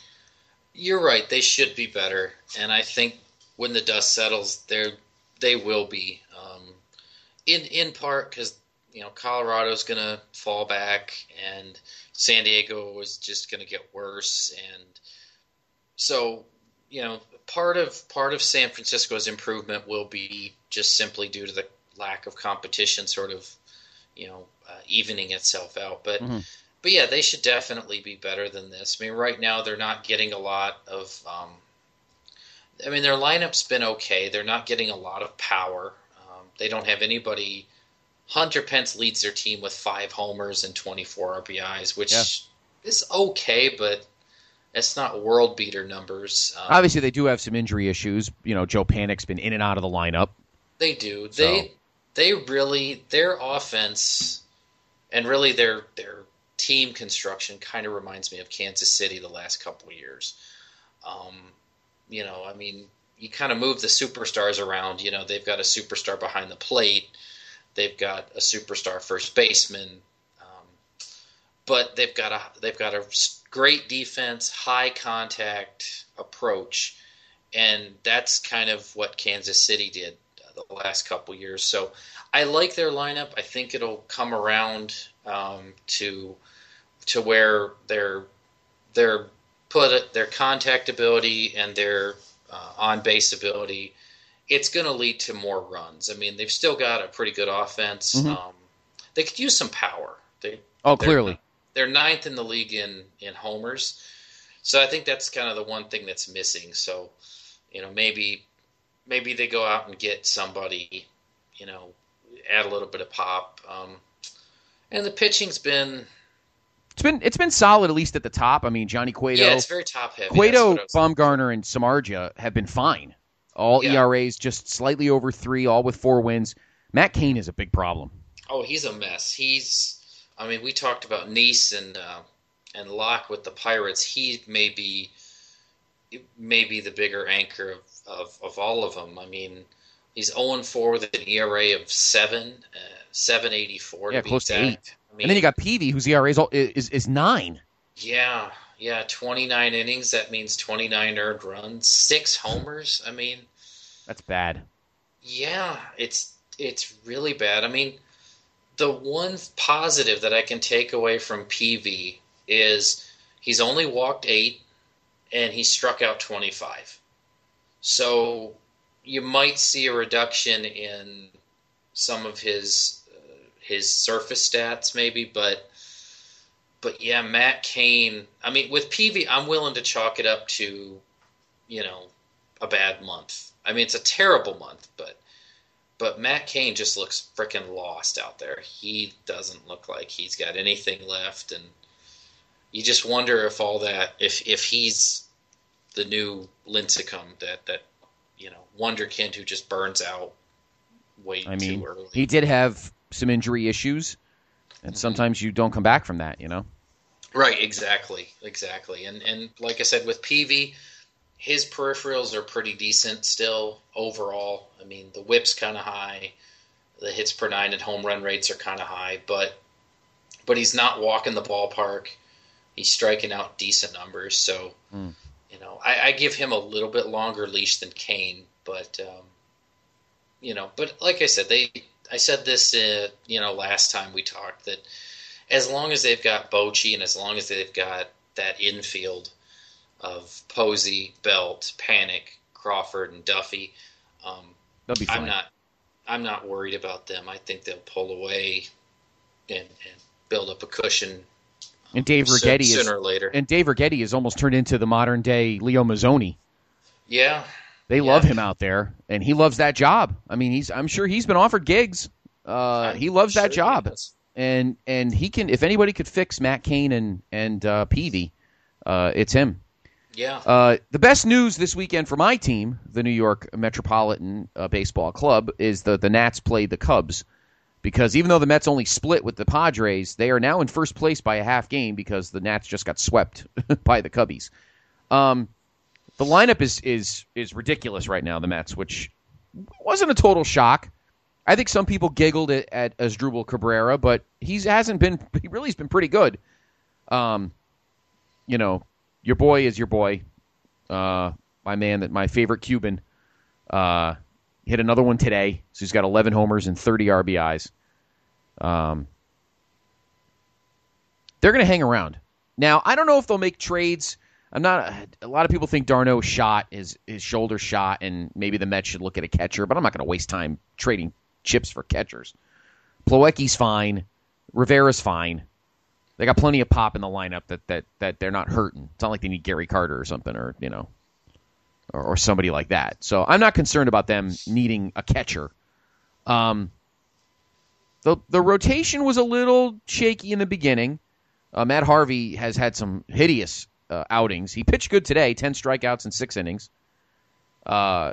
You're right. They should be better, and I think when the dust settles, they they will be. Um, in in part because you know Colorado's going to fall back, and San Diego is just going to get worse, and so you know part of part of San Francisco's improvement will be just simply due to the lack of competition, sort of you know uh, evening itself out, but. Mm-hmm. But yeah, they should definitely be better than this. I mean, right now they're not getting a lot of. Um, I mean, their lineup's been okay. They're not getting a lot of power. Um, they don't have anybody. Hunter Pence leads their team with five homers and twenty-four R B Is, which yeah. is okay, but it's not world beater numbers. Um, Obviously, they do have some injury issues. You know, Joe Panik's been in and out of the lineup. They do. So. They they really their offense and really their their. team construction kind of reminds me of Kansas City the last couple of years. Um, you know, I mean, you kind of move the superstars around. You know, they've got a superstar behind the plate. They've got a superstar first baseman. Um, but they've got a they've got a great defense, high contact approach, and that's kind of what Kansas City did the last couple of years. So I like their lineup. I think it'll come around um, to to where their their put their contact ability and their uh, on base ability, it's going to lead to more runs. I mean, they've still got a pretty good offense. Mm-hmm. Um, they could use some power. They, oh, clearly, they're, they're ninth in the league in in homers. So I think that's kind of the one thing that's missing. So, you know, maybe maybe they go out and get somebody, you know, add a little bit of pop. Um, and the pitching's been it's been it's been solid, at least at the top. I mean, Johnny Cueto. Yeah, it's very top heavy. Cueto, Bumgarner, and Samardzija have been fine. All yeah. E R As just slightly over three, all with four wins. Matt Cain is a big problem. Oh, he's a mess. He's, I mean, we talked about Neese and uh, and Locke with the Pirates. He may be, may be the bigger anchor of, of, of all of them. I mean, he's oh and four with an E R A of seven, uh, seven eighty-four. Yeah, to close be to exact. eight. I mean, and then you got Peavy, whose E R A is, is, is nine. Yeah, yeah, twenty-nine innings. That means twenty-nine earned runs, six homers. I mean, that's bad. Yeah, it's it's really bad. I mean, the one positive that I can take away from Peavy is he's only walked eight and he struck out twenty-five. So you might see a reduction in some of his uh, his surface stats maybe, but but yeah, Matt Cain. I mean, with Peavy, I'm willing to chalk it up to, you know, a bad month. I mean, it's a terrible month, but but Matt Cain just looks freaking lost out there. He doesn't look like he's got anything left, and you just wonder if all that, if if he's the new Lincecum, that that you know, wonderkind who just burns out way I mean, too early. He did have some injury issues, and sometimes you don't come back from that, you know? Right, exactly, exactly. And and like I said, with Peavy, his peripherals are pretty decent still overall. I mean, the whip's kind of high, the hits per nine and home run rates are kind of high, but but he's not walking the ballpark. He's striking out decent numbers, so mm. you know, I, I give him a little bit longer leash than Cain, but um, you know, but like I said, they I said this uh, you know last time we talked, that as long as they've got Bochy and as long as they've got that infield of Posey, Belt, Panic, Crawford, and Duffy, um, They'll be fine. I'm not I'm not worried about them. I think they'll pull away and, and build up a cushion. And Dave Righetti is sooner or later. And Dave Righetti is almost turned into the modern day Leo Mazzoni. Yeah, they yeah. love him out there, and he loves that job. I mean, he's I'm sure he's been offered gigs. Uh, he loves sure that job, he and and he can. If anybody could fix Matt Cain and and uh, Peavy, uh, it's him. Yeah. Uh, the best news this weekend for my team, the New York Metropolitan uh, Baseball Club, is the the Nats played the Cubs. Because even though the Mets only split with the Padres, they are now in first place by a half game because the Nats just got swept by the Cubbies. Um, the lineup is is is ridiculous right now, the Mets, which wasn't a total shock. I think some people giggled at, at Asdrubal Cabrera, but he hasn't been. He really has been pretty good. Um, you know, your boy is your boy. Uh, my man, that my favorite Cuban. Uh, hit another one today, so he's got eleven homers and thirty R B Is. Um, they're going to hang around. Now, I don't know if they'll make trades. I'm not. A lot of people think d'Arnaud shot his his shoulder shot, and maybe the Mets should look at a catcher. But I'm not going to waste time trading chips for catchers. Plawecki's fine. Rivera's fine. They got plenty of pop in the lineup that that that they're not hurting. It's not like they need Gary Carter or something, or you know. Or, or somebody like that. So I'm not concerned about them needing a catcher. Um, the the rotation was a little shaky in the beginning. Uh, Matt Harvey has had some hideous uh, outings. He pitched good today, ten strikeouts in six innings. Uh,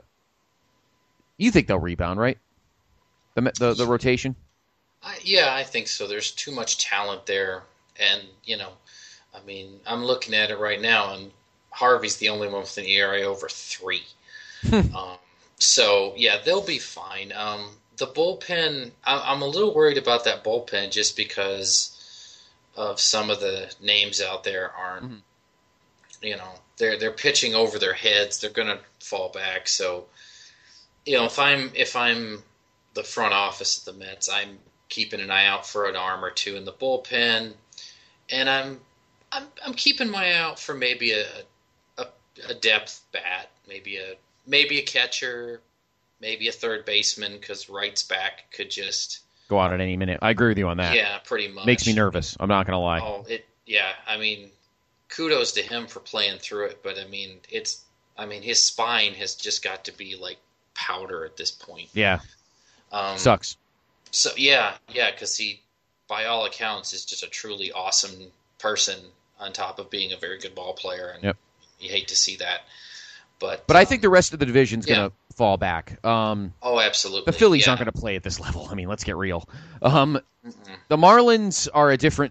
you think they'll rebound, right? The the, the rotation? I, yeah, I think so. There's too much talent there. And, you know, I mean, I'm looking at it right now, and Harvey's the only one with an E R A over three. um, so, yeah, they'll be fine. Um, the bullpen, I, I'm a little worried about that bullpen just because of some of the names out there aren't, mm-hmm. you know, they're they're pitching over their heads. They're going to fall back. So, you know, if I'm if I'm the front office of the Mets, I'm keeping an eye out for an arm or two in the bullpen, and I'm I'm I'm keeping my eye out for maybe a a, a depth bat, maybe a maybe a catcher, maybe a third baseman, because Wright's back could just go out at any minute. I agree with you on that. Yeah, pretty much. Makes me nervous. I'm not going to lie. Oh, it yeah. I mean, kudos to him for playing through it, but I mean, it's I mean his spine has just got to be like powder at this point. Yeah, um, sucks. So yeah, yeah, because he, by all accounts, is just a truly awesome person on top of being a very good ball player, and yep. you hate to see that. But but um, I think the rest of the division's yeah. going to fall back. Um, oh, absolutely. The Phillies yeah. aren't going to play at this level. I mean, let's get real. Um, the Marlins are a different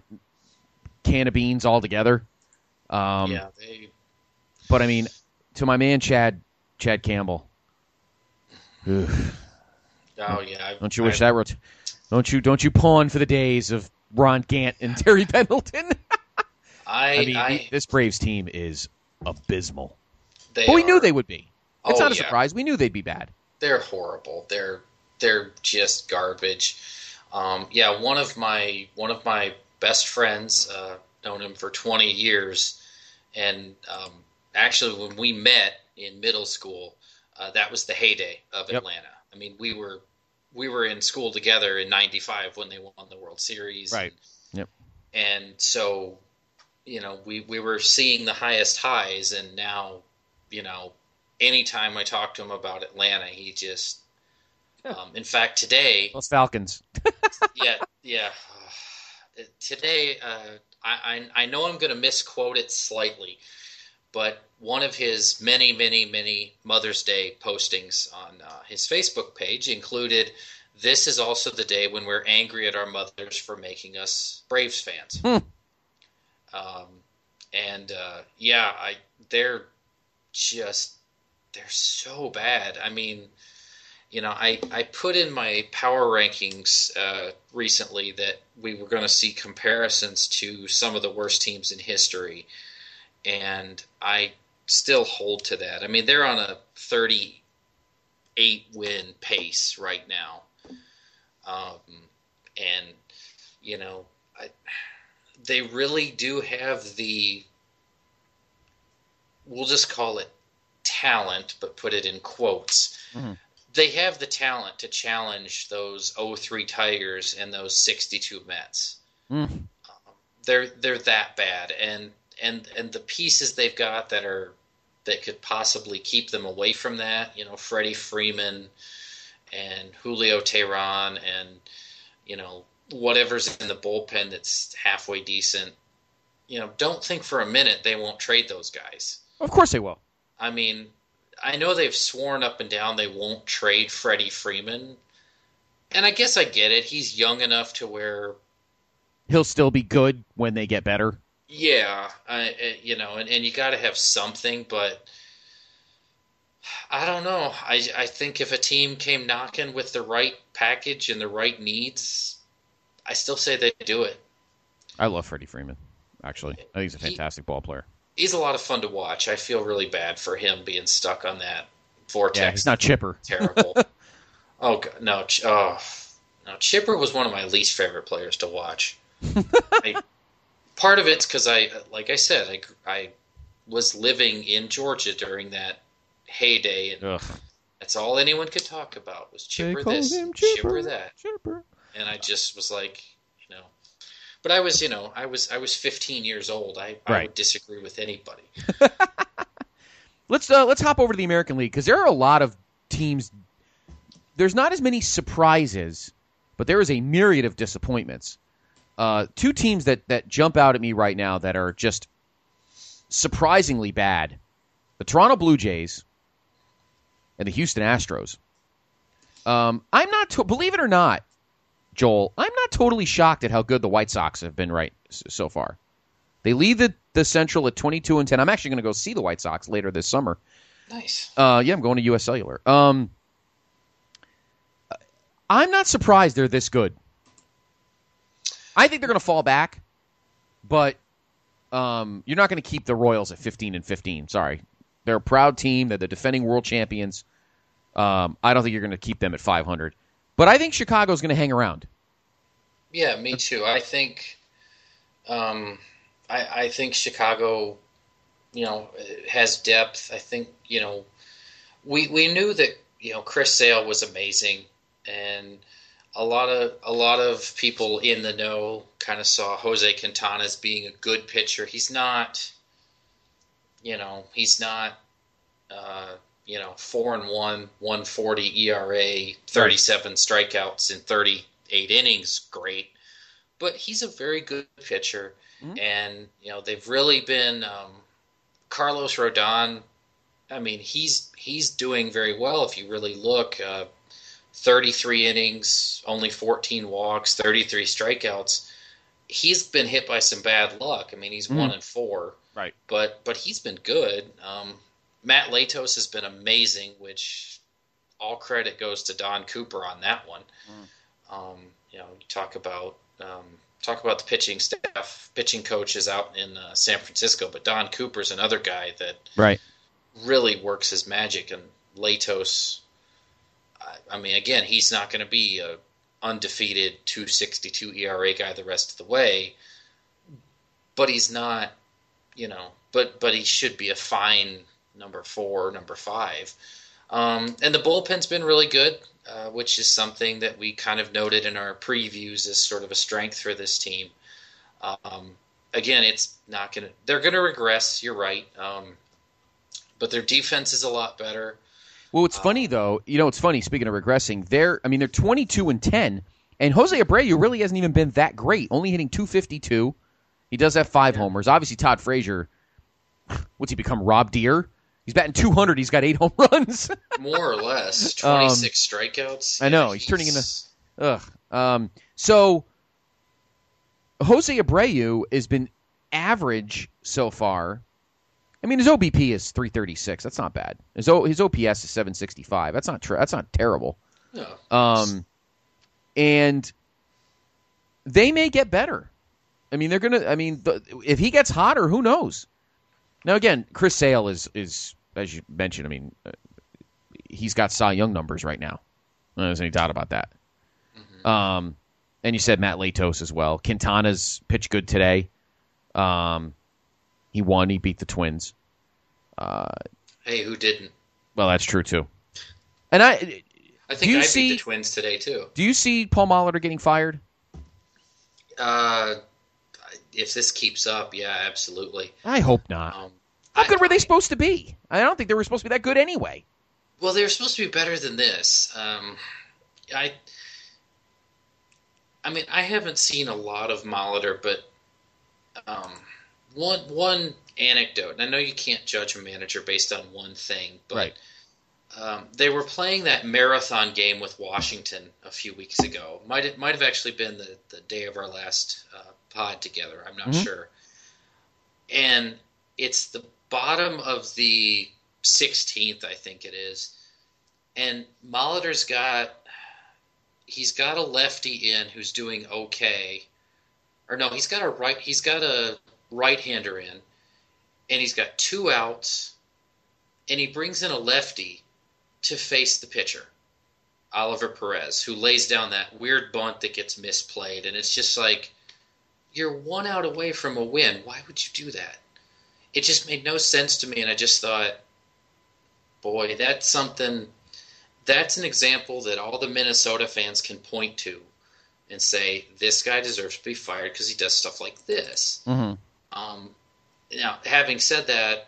can of beans altogether. Um, yeah, they. But I mean, to my man Chad, Chad Campbell. Ugh. Oh yeah. I, don't you wish I, that wrote? Don't you? Don't you pawn for the days of Ron Gant and Terry Pendleton? I, I mean, I, this Braves team is abysmal. They but we are, knew they would be. It's oh, not a yeah. surprise. We knew they'd be bad. They're horrible. They're they're just garbage. Um, yeah, one of my one of my best friends, uh, known him for twenty years, and um, actually when we met in middle school, uh, that was the heyday of yep. Atlanta. I mean, we were we were in school together in ninety-five when they won the World Series. Right. Yep. And, and so, you know, we, we were seeing the highest highs, and now, you know, anytime I talk to him about Atlanta, he just, um, in fact, today, Those Falcons. yeah, yeah, uh, today, uh, I, I, I know I'm going to misquote it slightly, but one of his many, many, many Mother's Day postings on uh, his Facebook page included, "This is also the day when we're angry at our mothers for making us Braves fans." Hmm. Um, and uh, yeah, I they're just they're so bad. I mean, you know, I, I put in my power rankings uh, recently that we were going to see comparisons to some of the worst teams in history, and I still hold to that. I mean, they're on a thirty-eight win pace right now, um, and you know, I, they really do have the, we'll just call it talent, but put it in quotes. Mm-hmm. They have the talent to challenge those oh three Tigers and those sixty-two Mets. Mm. Um, they're they're that bad, and and and the pieces they've got that are that could possibly keep them away from that. You know, Freddie Freeman and Julio Teheran, and you know whatever's in the bullpen that's halfway decent. You know, don't think for a minute they won't trade those guys. Of course they will. I mean, I know they've sworn up and down they won't trade Freddie Freeman, and I guess I get it. He's young enough to where he'll still be good when they get better. Yeah, I, you know, and, and you got to have something, but I don't know. I I think if a team came knocking with the right package and the right needs, I still say they do it. I love Freddie Freeman, actually. I think he's a fantastic he, ball player. He's a lot of fun to watch. I feel really bad for him being stuck on that vortex. Yeah, he's not Chipper. Terrible. oh, God, no. Oh, no. Chipper was one of my least favorite players to watch. I, part of it's because I, like I said, I, I was living in Georgia during that heyday, and Ugh. that's all anyone could talk about was Chipper this, Chipper, Chipper that. Chipper. And I just was like, you know. But I was, you know, I was I was fifteen years old. I, I right. would disagree with anybody. let's uh, let's hop over to the American League, because there are a lot of teams. There's not as many surprises, but there is a myriad of disappointments. Uh, two teams that, that jump out at me right now that are just surprisingly bad: the Toronto Blue Jays and the Houston Astros. Um, I'm not, to- believe it or not, Joel, I'm not totally shocked at how good the White Sox have been right so far. They lead the, the Central at twenty-two and ten. I'm actually going to go see the White Sox later this summer. Nice. Uh, yeah, I'm going to U S Cellular. Um, I'm not surprised they're this good. I think they're going to fall back, but um, you're not going to keep the Royals at fifteen and fifteen. Sorry. They're a proud team. They're the defending world champions. Um, I don't think you're going to keep them at five hundred. But I think Chicago's going to hang around. Yeah, me too. I think, um, I, I think Chicago, you know, has depth. I think, you know, we we knew that, you know, Chris Sale was amazing, and a lot of a lot of people in the know kind of saw Jose Quintana as being a good pitcher. He's not, you know, he's not. Uh, You know, four and one, one forty E R A, thirty-seven strikeouts in thirty-eight innings. Great, but he's a very good pitcher, mm-hmm. and you know they've really been um, Carlos Rodon. I mean, he's he's doing very well if you really look. Uh, thirty-three innings, only fourteen walks, thirty-three strikeouts. He's been hit by some bad luck. I mean, he's mm-hmm. one and four, right? But but he's been good. Um, Matt Latos has been amazing, which all credit goes to Don Cooper on that one. Mm. Um, you know, you talk about um, talk about the pitching staff, pitching coaches out in uh, San Francisco, but Don Cooper's another guy that right. really works his magic. And Latos, I, I mean, again, he's not going to be a undefeated two sixty-two E R A guy the rest of the way, but he's not, you know, but but he should be a fine number four, number five. Um, and the bullpen's been really good, uh, which is something that we kind of noted in our previews as sort of a strength for this team. Um, again, it's not going to – they're going to regress, you're right. Um, but their defense is a lot better. Well, it's um, funny, though. You know, it's funny, speaking of regressing, they're – I mean, they're twenty-two and ten, and Jose Abreu really hasn't even been that great, only hitting two fifty-two. He does have five yeah. homers. Obviously, Todd Frazier, what's he become, Rob Deere? He's batting two hundred. He's got eight home runs. More or less. twenty-six um, strikeouts. I know. He's, he's turning into – ugh. Um, so Jose Abreu has been average so far. I mean, his O B P is three thirty-six. That's not bad. His o, his O P S is seven sixty-five. That's not tr- That's not terrible. No. Um, and they may get better. I mean, they're going to – I mean, the, if he gets hotter, who knows? Now, again, Chris Sale is, is, as you mentioned, I mean, uh, he's got Cy Young numbers right now. There's any doubt about that. Mm-hmm. Um, and you said Matt Latos as well. Quintana's pitched good today. Um, he won. He beat the Twins. Uh, hey, who didn't? Well, that's true, too. And I I think I see, beat the Twins today, too. Do you see Paul Molitor getting fired? Uh... If this keeps up, yeah, absolutely. I hope not. Um, How good I, were they supposed to be? I don't think they were supposed to be that good anyway. Well, they were supposed to be better than this. Um, I, I mean, I haven't seen a lot of Molitor, but um, one one anecdote. And I know you can't judge a manager based on one thing, but right. um, they were playing that marathon game with Washington a few weeks ago. Might it might have actually been the, the day of our last uh, pod together. I'm not mm-hmm. sure. And it's the bottom of the sixteenth, I think it is. And Molitor's got he's got a lefty in who's doing okay. Or no, he's got a right he's got a right-hander in, and he's got two outs, and he brings in a lefty to face the pitcher, Oliver Perez, who lays down that weird bunt that gets misplayed, and it's just like, you're one out away from a win. Why would you do that? It just made no sense to me, and I just thought, boy, that's something, that's an example that all the Minnesota fans can point to and say, this guy deserves to be fired because he does stuff like this. Mm-hmm. Um, now, having said that,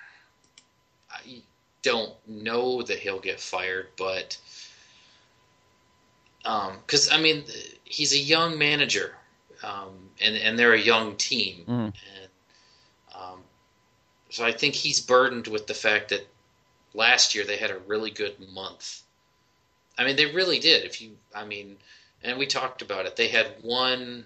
I don't know that he'll get fired, but because, um, I mean, he's a young manager. Um, and, and they're a young team. Mm. And um, so I think he's burdened with the fact that last year they had a really good month. I mean, they really did. If you, I mean, and we talked about it. They had one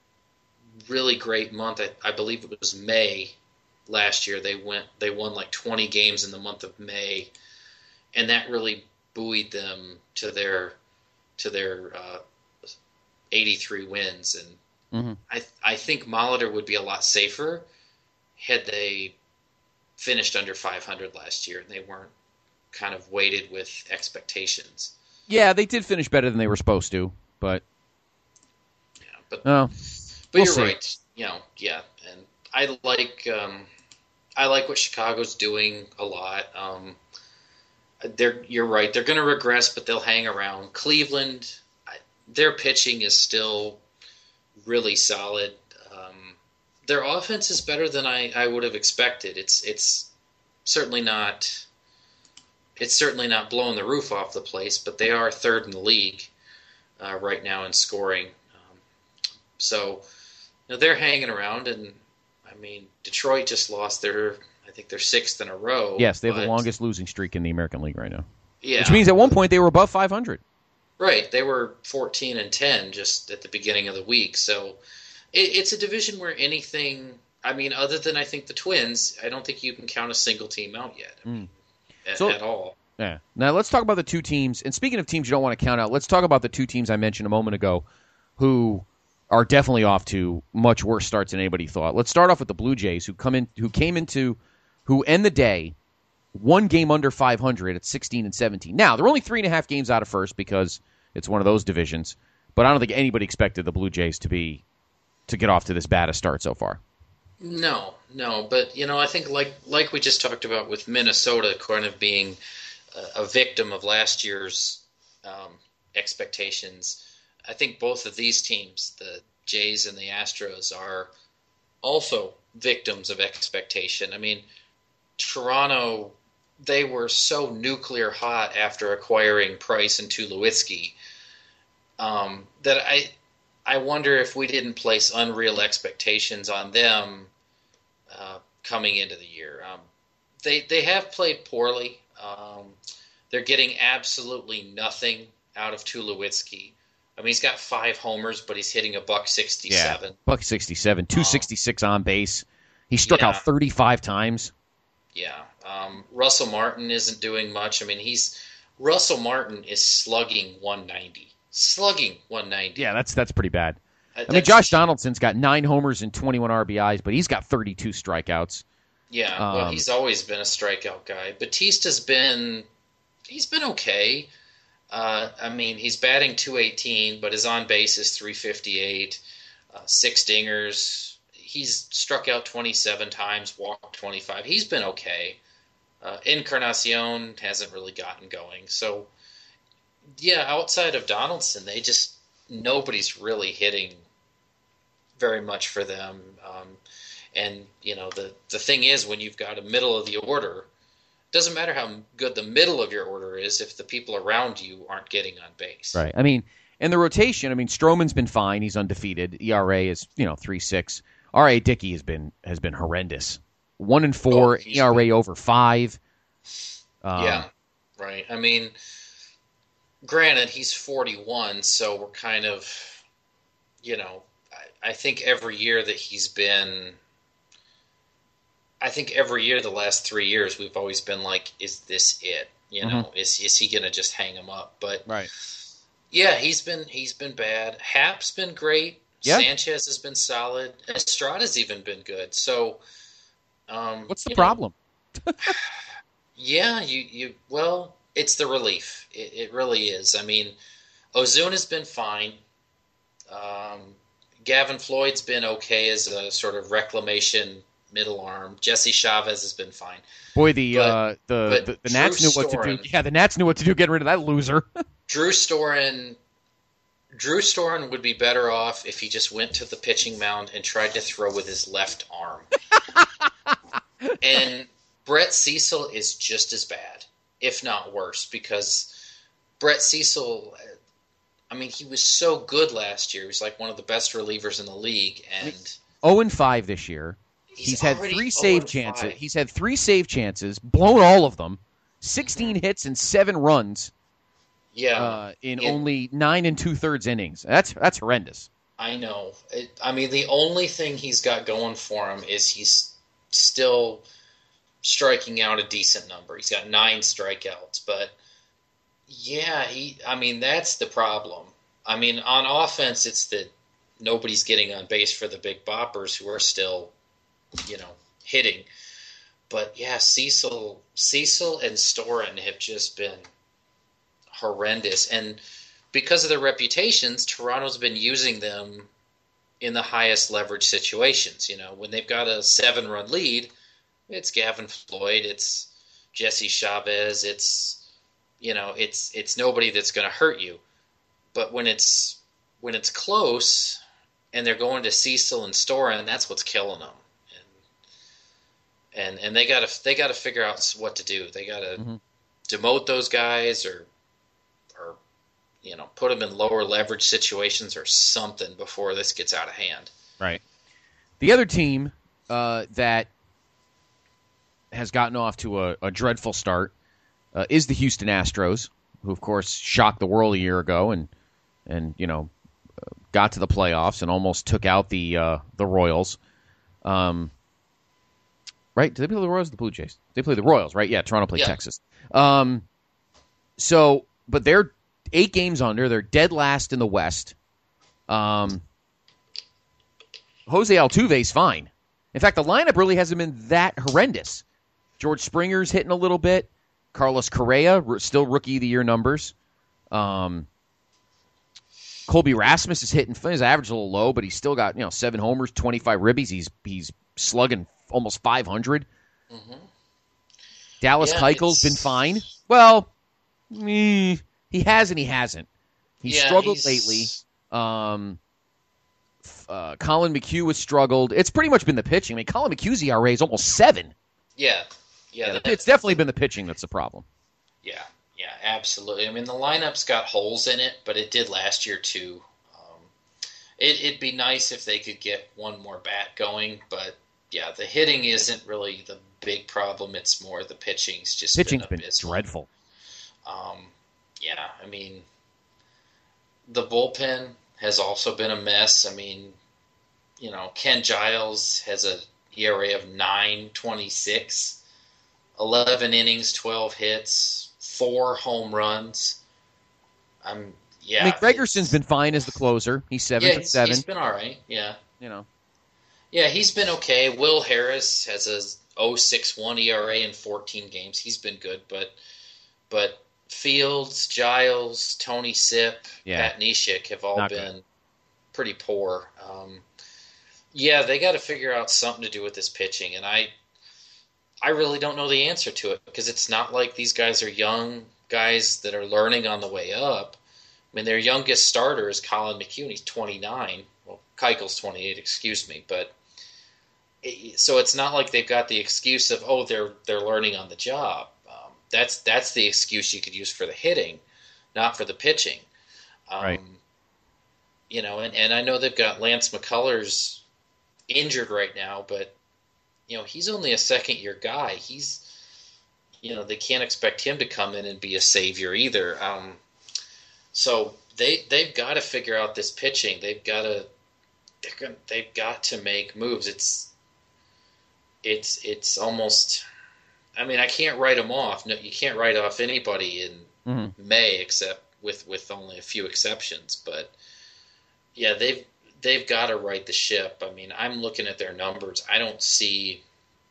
really great month. I, I believe it was May last year. They went, they won like twenty games in the month of May, and that really buoyed them to their to their uh, eighty-three wins. And Mm-hmm. I I think Molitor would be a lot safer had they finished under five hundred last year and they weren't kind of weighted with expectations. Yeah, they did finish better than they were supposed to, but yeah, but oh, but we'll you're see. right. You know, yeah, and I like um, I like what Chicago's doing a lot. Um, they're you're right. They're going to regress, but they'll hang around. Cleveland, I, their pitching is still really solid. Um, their offense is better than I, I would have expected. It's it's certainly not it's certainly not blowing the roof off the place, but they are third in the league uh, right now in scoring. Um, so you know, they're hanging around, and I mean Detroit just lost their I think their sixth in a row. Yes, they have but, the longest losing streak in the American League right now. Yeah, which means at one point they were above five hundred. Right, they were fourteen and ten just at the beginning of the week. So it, it's a division where anything, I mean, other than I think the Twins, I don't think you can count a single team out yet I mean, mm. at, so, at all. Yeah. Now let's talk about the two teams. And speaking of teams you don't want to count out, let's talk about the two teams I mentioned a moment ago who are definitely off to much worse starts than anybody thought. Let's start off with the Blue Jays, who come in, who came into, who end the day one game under five hundred at sixteen and seventeen. Now they're only three and a half games out of first because it's one of those divisions, but I don't think anybody expected the Blue Jays to be to get off to this bad a start so far. No, no, but you know, I think like like we just talked about with Minnesota kind of being a, a victim of last year's um, expectations. I think both of these teams, the Jays and the Astros, are also victims of expectation. I mean, Toronto, they were so nuclear hot after acquiring Price and Tulowitzki um, that I I wonder if we didn't place unreal expectations on them uh, coming into the year. Um, they they have played poorly. Um, they're getting absolutely nothing out of Tulowitzki. I mean, he's got five homers, but he's hitting a buck sixty-seven. Yeah, buck sixty-seven, two sixty-six um, on base. He struck yeah. out thirty-five times. Yeah. Um, Russell Martin isn't doing much. I mean, he's Russell Martin is slugging one ninety. Slugging one ninety. Yeah, that's that's pretty bad. Uh, I mean, Josh Donaldson's got nine homers and twenty-one R B Is, but he's got thirty-two strikeouts. Yeah, um, well, he's always been a strikeout guy. Batista's been he's been okay. Uh, I mean, he's batting two eighteen, but his on base is three fifty-eight, uh, six dingers. He's struck out twenty-seven times, walked twenty-five. He's been okay. Uh, Encarnacion hasn't really gotten going. So, yeah, outside of Donaldson, they just nobody's really hitting very much for them. Um, and you know, the the thing is, when you've got a middle of the order. Doesn't matter how good the middle of your order is if the people around you aren't getting on base. Right. I mean, and the rotation, I mean, Stroman's been fine. He's undefeated. E R A is, you know, three six. R A Dickey has been has been horrendous. One and four, oh, E R A over five. Um, yeah, right. I mean, granted, he's forty-one, so we're kind of, you know, I, I think every year that he's been... I think every year, the last three years, we've always been like, "Is this it? You know, mm-hmm. is is he gonna just hang him up?" But right, yeah, he's been he's been bad. Hap's been great. Yeah. Sanchez has been solid. Estrada's even been good. So, um, what's the problem? yeah, you you well, it's the relief. It, it really is. I mean, Ozuna's been fine. Um, Gavin Floyd's been okay as a sort of reclamation. Middle arm. Jesse Chavez has been fine. Boy, the but, uh, the, the the Nats knew what Storen, to do. Yeah, the Nats knew what to do getting rid of that loser. Drew Storen, Drew Storen would be better off if he just went to the pitching mound and tried to throw with his left arm. And Brett Cecil is just as bad, if not worse, because Brett Cecil, I mean, he was so good last year. He was like one of the best relievers in the league, and oh and five this year. He's, He's had three save chances. He's had three save chances, blown all of them, sixteen mm-hmm. hits and seven runs. Yeah, uh, in it, only nine and two thirds innings. That's that's horrendous. I know. It, I mean, the only thing he's got going for him is he's still striking out a decent number. He's got nine strikeouts, but yeah, he. I mean, that's the problem. I mean, on offense, it's that nobody's getting on base for the big boppers who are still. You know, hitting. But yeah, Cecil Cecil and Storen have just been horrendous. And because of their reputations, Toronto's been using them in the highest leverage situations. You know, when they've got a seven-run lead, it's Gavin Floyd, it's Jesse Chavez, it's you know, it's it's nobody that's going to hurt you. But when it's when it's close and they're going to Cecil and Storen, that's what's killing them. And and they got to they got to figure out what to do. They got to mm-hmm. demote those guys, or or you know put them in lower leverage situations or something before this gets out of hand. Right. The other team uh, that has gotten off to a, a dreadful start uh, is the Houston Astros, who of course shocked the world a year ago and and you know got to the playoffs and almost took out the uh, the Royals. Um, Right? Do they play the Royals or the Blue Jays? They play the Royals, right? Yeah, Toronto played yeah. Texas. Um, so, but they're eight games under. They're dead last in the West. Um, Jose Altuve's fine. In fact, the lineup really hasn't been that horrendous. George Springer's hitting a little bit. Carlos Correa, still Rookie of the Year numbers. Um, Colby Rasmus is hitting. His average a little low, but he's still got you know seven homers, twenty-five ribbies. He's he's slugging almost five hundred. Mm-hmm. Dallas yeah, Keuchel's been fine. Well, mm, he has and he hasn't. He Yeah, struggled he's- lately. Um, uh, Colin McHugh has struggled. It's pretty much been the pitching. I mean, Colin McHugh's E R A is almost seven. Yeah, yeah, Yeah, that- it's definitely been the pitching that's the problem. Yeah, yeah, absolutely. I mean, the lineup's got holes in it, but it did last year too. Um, it, it'd be nice if they could get one more bat going, but yeah, the hitting isn't really the big problem. It's more the pitching's just Pitching's been, been abysmal. dreadful. Um, yeah, I mean, the bullpen has also been a mess. I mean, you know, Ken Giles has a E R A of nine twenty-six, eleven innings, twelve hits, four home runs. I'm yeah. I mean, Gregerson's been fine as the closer. He's seven yeah, for he's, seven. he's been all right. Yeah, You know, yeah, he's been okay. Will Harris has a oh six one E R A in fourteen games. He's been good, but but Fields, Giles, Tony Sipp, Yeah. Pat Neshek have all Not been good. pretty poor. Um, yeah, they got to figure out something to do with this pitching, and I I really don't know the answer to it because it's not like these guys are young guys that are learning on the way up. I mean, their youngest starter is Colin McHugh. He's twenty-nine. Well, Keuchel's twenty-eight, excuse me, but it, so it's not like they've got the excuse of oh they're they're learning on the job. Um, that's that's the excuse you could use for the hitting, not for the pitching. Um, Right. You know, and, and I know they've got Lance McCullers injured right now, but you know he's only a second year guy. He's you know they can't expect him to come in and be a savior either. Um, so they they've got to figure out this pitching. They've got to they're gonna, they've got to make moves. It's it's it's almost. I mean, I can't write them off. No, you can't write off anybody in Mhm. May except with with only a few exceptions. But yeah, they've they've got to right the ship. I mean, I'm looking at their numbers. I don't see.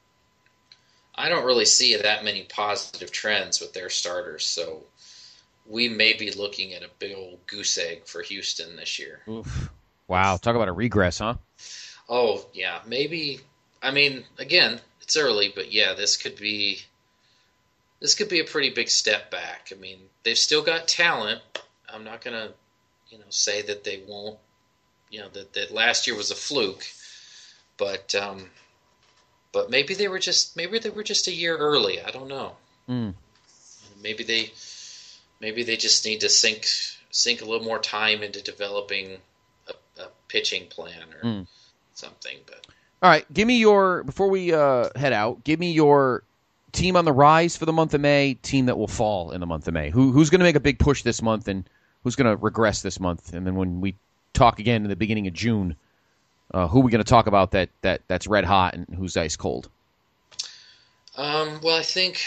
I don't really see that many positive trends with their starters. So we may be looking at a big old goose egg for Houston this year. Oof. Wow, talk about a regress, huh? Oh, yeah, maybe. I mean, again, it's early, but yeah, this could be this could be a pretty big step back. I mean, they've still got talent. I'm not going to, you know, say that they won't, you know, that, that last year was a fluke, but um, but maybe they were just maybe they were just a year early. I don't know. Mm. Maybe they maybe they just need to sink sink a little more time into developing a, a pitching plan or Mm. something. But All right, give me your before we uh, head out. Give me your team on the rise for the month of May, team that will fall in the month of May. Who who's going to make a big push this month, and who's going to regress this month? And then when we talk again in the beginning of June, uh, who are we going to talk about that that that's red hot and who's ice cold? um, well, I think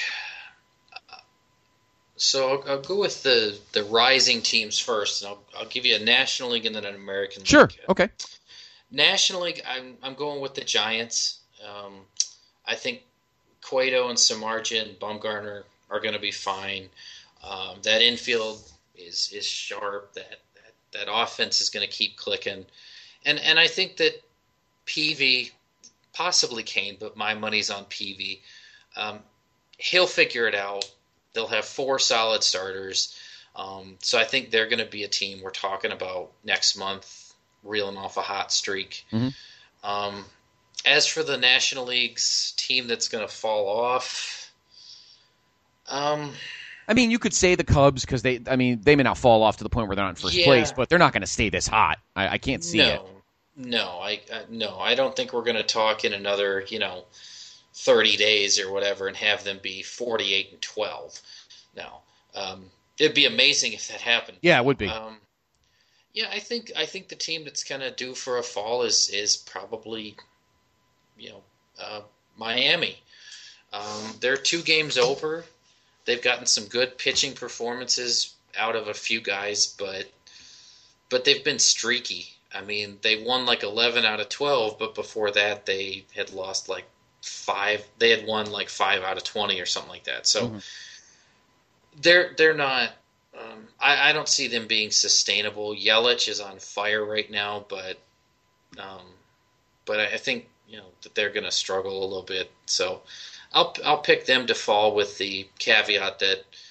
so. I'll, I'll go with the the rising teams first, and I'll I'll give you a National League and then an American Sure. League. Okay. National League, I'm I'm going with the Giants. Um, I think Cueto and Samardzija and Bumgarner are going to be fine. Um, that infield is is sharp. That that, that offense is going to keep clicking, and and I think that Peavy, possibly Kane, but my money's on Peavy. Um, he'll figure it out. They'll have four solid starters, um, so I think they're going to be a team we're talking about next month, reeling off a hot streak. Mhm. Um, as for the National League's team that's going to fall off, um, I mean, you could say the Cubs because they, I mean, they may not fall off to the point where they're not in first Yeah. place, but they're not going to stay this hot. I, I can't see no, it. no, I uh, no, I don't think we're going to talk in another, you know, thirty days or whatever and have them be forty-eight and twelve. No, um, it'd be amazing if that happened. Yeah, it would be. Um, yeah, I think I think the team that's kind of due for a fall is is probably, you know, uh, Miami. Um, they're two games over. They've gotten some good pitching performances out of a few guys, but but they've been streaky. I mean, they won like eleven out of twelve, but before that they had lost like five. They had won like five out of twenty or something like that. So. Mm-hmm. They're they're not. Um, I, I don't see them being sustainable. Yelich is on fire right now, but um, but I, I think you know that they're going to struggle a little bit. So I'll I'll pick them to fall with the caveat that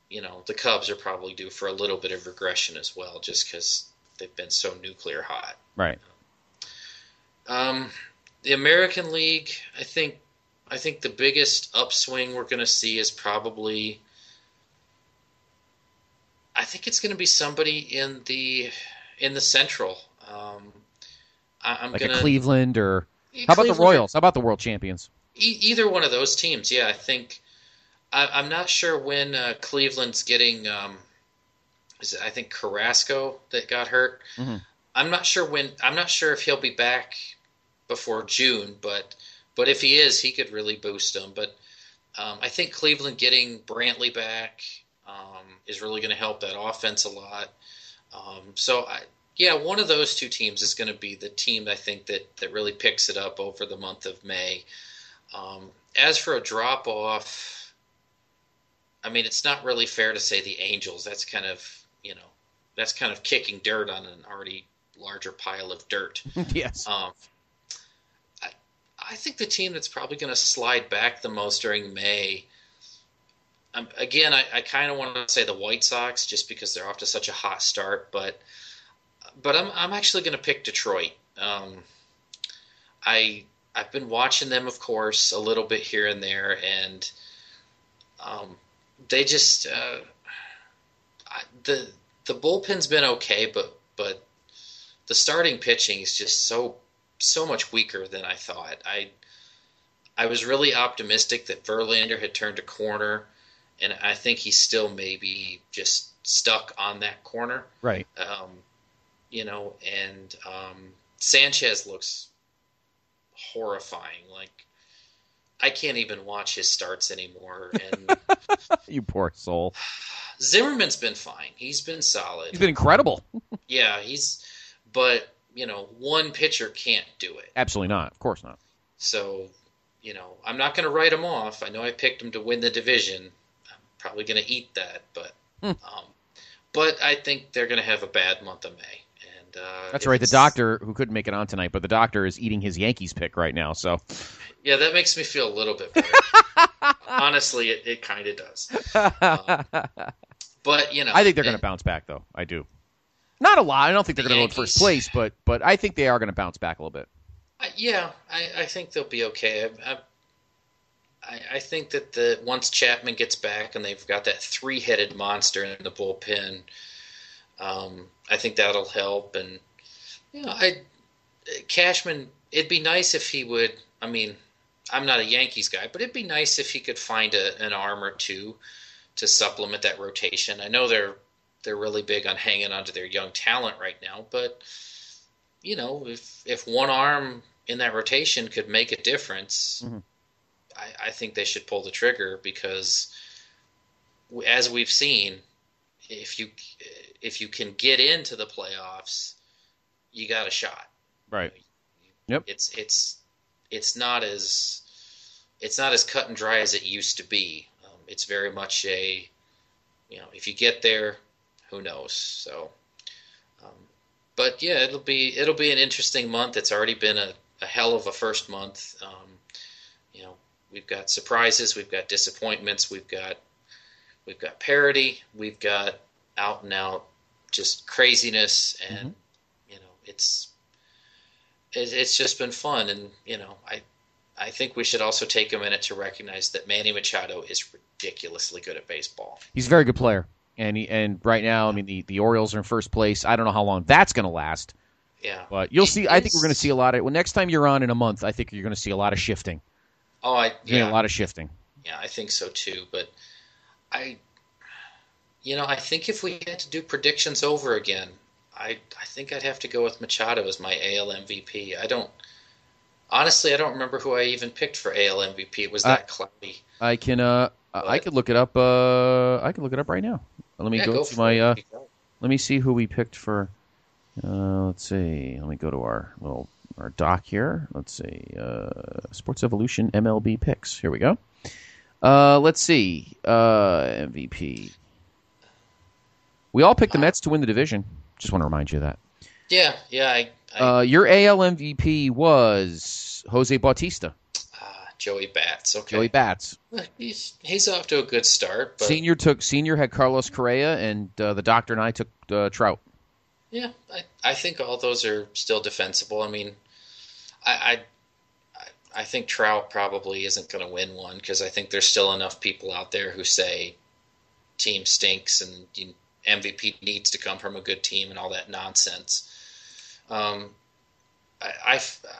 you know, the Cubs are probably due for a little bit of regression as well, just because they've been so nuclear hot. Right. Um, the American League, I think, I think the biggest upswing we're going to see is probably, I think it's going to be somebody in the in the Central. Um, I, I'm like gonna, a Cleveland or Yeah, how about the Cleveland- Royals? How about the world champions? E- either one of those teams, yeah. I think I, I'm not sure when uh, Cleveland's getting. Um, is it, I think Carrasco that got hurt. Mm-hmm. I'm not sure when. I'm not sure if he'll be back before June, but but if he is, he could really boost them. But um, I think Cleveland getting Brantley back um, is really going to help that offense a lot. Um, so I, yeah, one of those two teams is going to be the team I think that that really picks it up over the month of May. Um, as for a drop off, I mean, it's not really fair to say the Angels. That's kind of, you know, that's kind of kicking dirt on an already larger pile of dirt. Yes. Um, I, I think the team that's probably going to slide back the most during May, um, again, I, I kind of want to say the White Sox just because they're off to such a hot start, but but I'm I'm actually going to pick Detroit. Um, I I've been watching them, of course, a little bit here and there, and um, they just uh, I, the the bullpen's been okay, but but the starting pitching is just so so much weaker than I thought. I I was really optimistic that Verlander had turned a corner, and I think he's still maybe just stuck on that corner. Right. Um, you know, and um, Sanchez looks horrifying. Like, I can't even watch his starts anymore. And You poor soul. Zimmerman's been fine. He's been solid. He's been incredible. Yeah, he's, but, you know, one pitcher can't do it. Absolutely not. Of course not. So, you know, I'm not going to write him off. I know I picked him to win the division. I'm probably going to eat that, but, Hmm. um, but I think they're going to have a bad month of May. And uh, That's if right. The it's- doctor, who couldn't make it on tonight, but the doctor is eating his Yankees pick right now. So, Yeah, that makes me feel a little bit better. Honestly, it, it kind of does. Um, but, you know. I think they're going to and- bounce back, though. I do. Not a lot. I don't think they're The going to go in first Yankees. place, but but I think they are going to bounce back a little bit. I- Yeah, I, I think they'll be okay. I, I, I think that the once Chapman gets back and they've got that three-headed monster in the bullpen, um, I think that'll help. And you know, I Cashman. It'd be nice if he would. I mean, I'm not a Yankees guy, but it'd be nice if he could find a, an arm or two to supplement that rotation. I know they're they're really big on hanging onto their young talent right now, but you know, if if one arm in that rotation could make a difference, Mm-hmm. I, I think they should pull the trigger because, as we've seen, if you if you can get into the playoffs, you got a shot. Right. Yep. It's it's it's not as it's not as cut and dry as it used to be. Um, it's very much a, you know, if you get there, who knows? So, um, but yeah, it'll be it'll be an interesting month. It's already been a, a hell of a first month. Um, you know, we've got surprises, we've got disappointments, we've got we've got parity, we've got out and out just craziness, and Mm-hmm. you know, it's it, it's just been fun. And you know, I I think we should also take a minute to recognize that Manny Machado is ridiculously good at baseball. He's a very good player. And he, and right now, I mean, the, the Orioles are in first place. I don't know how long that's going to last. Yeah. But you'll It see. I think is- we're going to see a lot of. Well, next time you're on in a month, I think you're going to see a lot of shifting. Oh, I You're gonna yeah. see a lot of shifting. Yeah, I think so too. But I, you know, I think if we had to do predictions over again, I I think I'd have to go with Machado as my A L M V P. I don't honestly, I don't remember who I even picked for A L M V P. It was that Uh, cloudy. I can. Uh, I But- could look it up. Uh, I can look it up right now. Let me Yeah, go, go to for my. it. Uh, let me see who we picked for. Uh, let's see. Let me go to our little our doc here. Let's see. Uh, Sports Evolution M L B picks. Here we go. Uh, let's see. Uh, M V P. We all picked the Mets to win the division. Just want to remind you of that. Yeah, yeah. I, I Uh, your A L M V P was Jose Bautista. ah, Joey Bats. Okay. Joey Bats. He's he's off to a good start. But Senior took senior had Carlos Correa, and uh, the doctor and I took uh, Trout. Yeah, I, I think all those are still defensible. I mean, I I, I think Trout probably isn't going to win one because I think there's still enough people out there who say team stinks and you, M V P needs to come from a good team and all that nonsense. Um, I, I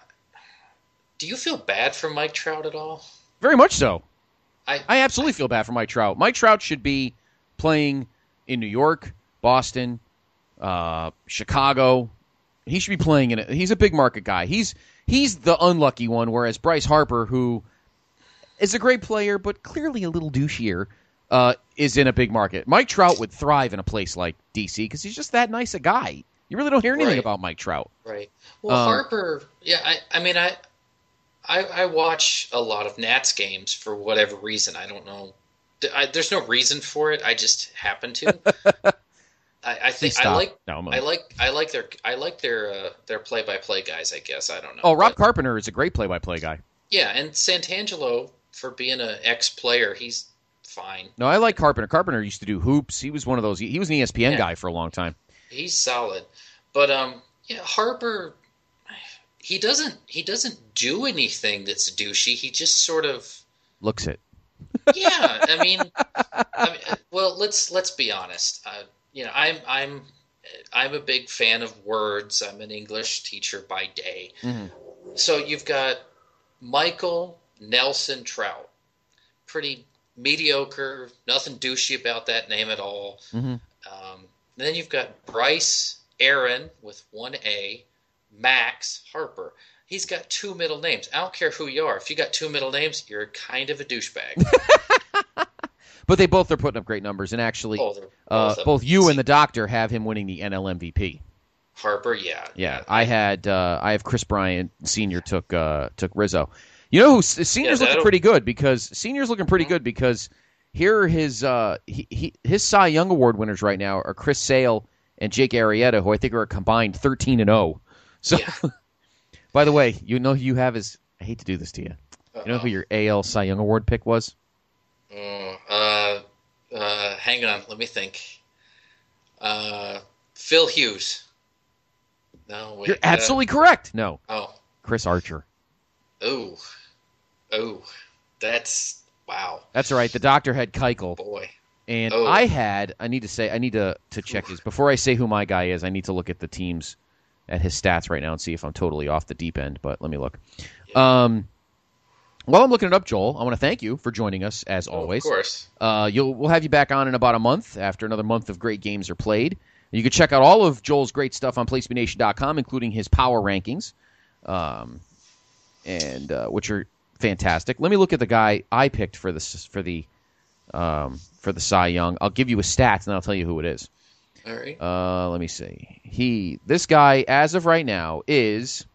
do you feel bad for Mike Trout at all? Very much so. I I absolutely feel bad for Mike Trout. Mike Trout should be playing in New York, Boston, uh, Chicago. He should be playing in it. He's a big market guy. He's he's the unlucky one, whereas Bryce Harper, who is a great player but clearly a little douchier, uh, is in a big market. Mike Trout would thrive in a place like D C because he's just that nice a guy. You really don't hear anything Right. about Mike Trout. Right. Well, Um, Harper, yeah, I, I mean, I, I, I watch a lot of Nats games for whatever reason. I don't know. I, there's no reason for it. I just happen to. I, I think I Stop. like. No, I'm I like. I like their. I like their. Uh, their play-by-play guys. I guess I don't know. Oh, Rob But, Carpenter is a great play-by-play guy. yeah, and Santangelo for being an ex-player, he's fine. No, I like Carpenter. Carpenter used to do hoops. He was one of those. He was an E S P N Yeah. guy for a long time. He's solid, but um, yeah, Harper. He doesn't. He doesn't do anything that's douchey. He just sort of. Looks it. Yeah, I mean, I mean, well, let's let's be honest. Uh, you know, I'm I'm I'm a big fan of words. I'm an English teacher by day. Mhm. So you've got Michael Nelson Trout, pretty mediocre, nothing douchey about that name at all. Mhm. Um, then you've got Bryce Aaron with one A, Max Harper. He's got two middle names. I don't care who you are. If you got two middle names, you're kind of a douchebag. But they both are putting up great numbers, and actually, Both are- uh, both of both them. you and the doctor have him winning the N L M V P. Harper, yeah. Yeah, I had uh, I have Chris Bryant Senior took uh, took Rizzo. You know who Senior's Yeah, looking that'll- pretty good because Senior's looking pretty good because here are his uh, he, he, his Cy Young Award winners right now are Chris Sale and Jake Arrieta, who I think are a combined thirteen and zero. So, by the way, you know who you have is I hate to do this to you. You know who your A L Cy Young Award pick was? Oh, uh, uh, hang on, let me think. Uh, Phil Hughes. No, wait. You're uh, absolutely correct. No, Oh, Chris Archer. oh, oh, that's wow. That's all right. The doctor had Keuchel. Boy. And Oh. I had, I need to say, I need to, to check his, before I say who my guy is, I need to look at the teams, at his stats right now and see if I'm totally off the deep end, but let me look. Um, while I'm looking it up, Joel, I want to thank you for joining us, as always. Of course. Uh, you'll, we'll have you back on in about a month after another month of great games are played. You can check out all of Joel's great stuff on place to be nation dot com, including his power rankings, um, and uh, which are fantastic. Let me look at the guy I picked for this for the um, for the Cy Young. I'll give you a stats and I'll tell you who it is. All right. Uh, let me see. He this guy as of right now is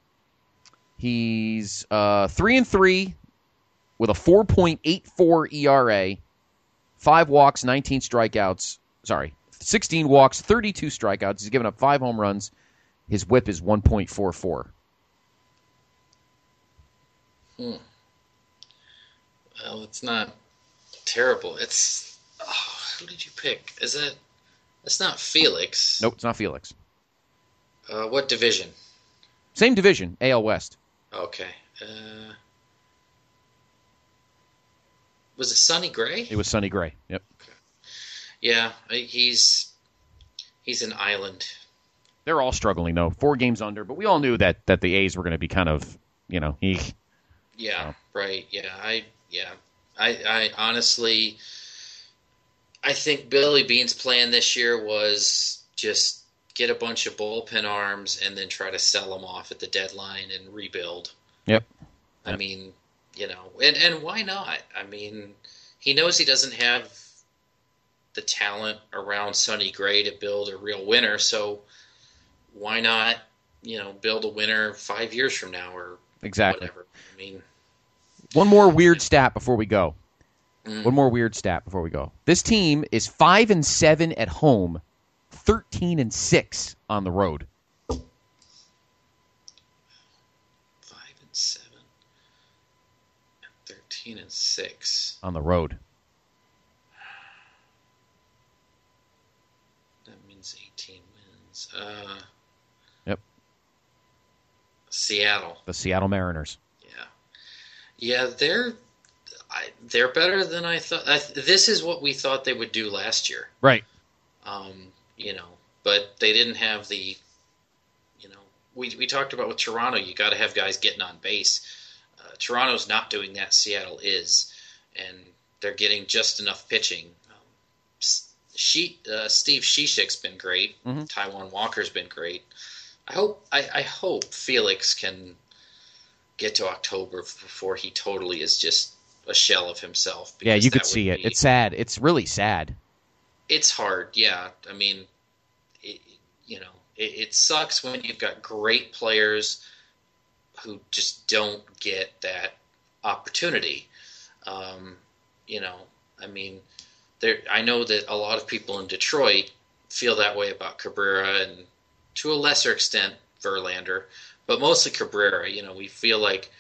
he's uh, three and three with a four point eight four E R A, five walks, nineteen strikeouts. Sorry, sixteen walks, thirty-two strikeouts. He's given up five home runs. His WHIP is one point four four. Hmm. Well, it's not terrible. It's oh, who did you pick? Is it? It's not Felix. Nope, it's not Felix. Uh, what division? Same division, A L West. Okay. Uh, was it Sonny Gray? It was Sonny Gray. Yep. Yeah, he's he's an island. They're all struggling though. Four games under, but we all knew that that the A's were going to be kind of, you know, he. Yeah, right. Yeah, I yeah, I I honestly, I think Billy Bean's plan this year was just get a bunch of bullpen arms and then try to sell them off at the deadline and rebuild. Yep. I mean, you know, and and why not? I mean, he knows he doesn't have the talent around Sonny Gray to build a real winner, so why not, you know, build a winner five years from now or Exactly. whatever. I mean, one more weird stat before we go. Mm. One more weird stat before we go. This team is five and seven at home, thirteen and six on the road. Five and seven, and thirteen and six on the road. That means eighteen wins. Uh, yep. Seattle. The Seattle Mariners. Yeah. Yeah, they're I, they're better than I thought. I, this is what we thought they would do last year. Right. Um, you know, but they didn't have the, you know, we we talked about with Toronto, you got to have guys getting on base. Uh, Toronto's not doing that. Seattle is, and they're getting just enough pitching. Um, she, uh, Steve Cishek's been great. Mm-hmm. Taijuan Walker's been great. I hope I, I hope Felix can get to October before he totally is just a shell of himself. Yeah, you could that see would it. be- It's sad. It's really sad. It's hard, yeah. I mean, it, you know, it, it sucks when you've got great players who just don't get that opportunity. Um, you know, I mean, there. I know that a lot of people in Detroit feel that way about Cabrera and to a lesser extent Verlander, but mostly Cabrera. You know, we feel like,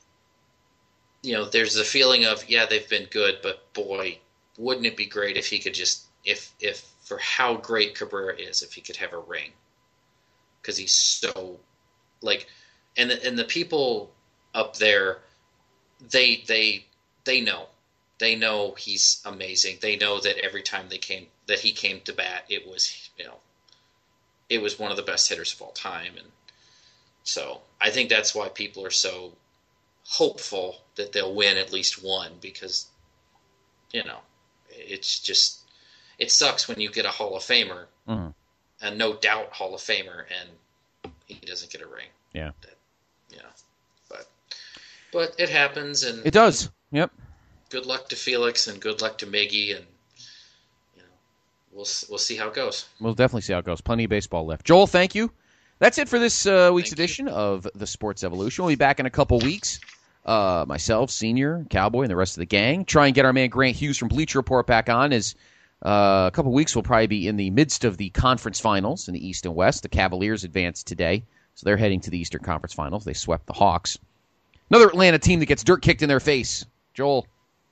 you know, there's the feeling of, yeah, they've been good, but boy, wouldn't it be great if he could just, if, if for how great Cabrera is, if he could have a ring. Because he's so, like, and the, and the people up there, they, they, they know. They know he's amazing. They know that every time they came, that he came to bat, it was, you know, it was one of the best hitters of all time. And so I think that's why people are so hopeful that they'll win at least one, because, you know, it's just, it sucks when you get a Hall of Famer, mm-hmm. a no doubt Hall of Famer, and he doesn't get a ring. Yeah. That, you know, but, but it happens, and it does. Yep. Good luck to Felix and good luck to Miggy, and, you know, we'll, we'll see how it goes. We'll definitely see how it goes. Plenty of baseball left. Joel, thank you. That's it for this uh, week's Thank edition you. of the Sports Evolution. We'll be back in a couple weeks. Uh, myself, Senior, Cowboy, and the rest of the gang. Try and get our man Grant Hughes from Bleacher Report back on, as uh, a couple weeks we'll probably be in the midst of the conference finals in the East and West. The Cavaliers advanced today, so they're heading to the Eastern Conference Finals. They swept the Hawks. Another Atlanta team that gets dirt kicked in their face. Joel.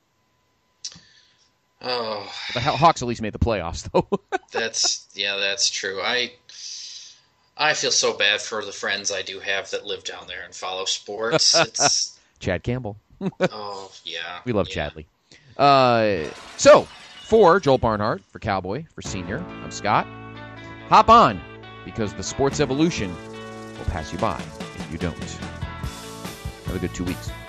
Oh, The Hawks at least made the playoffs, though. that's yeah, that's true. I I feel so bad for the friends I do have that live down there and follow sports. It's Chad Campbell. oh yeah, We love yeah. Chadley. Uh, so, for Joel Barnhart, for Cowboy, for Senior, I'm Scott. Hop on, because the Sports Evolution will pass you by if you don't. Have a good two weeks.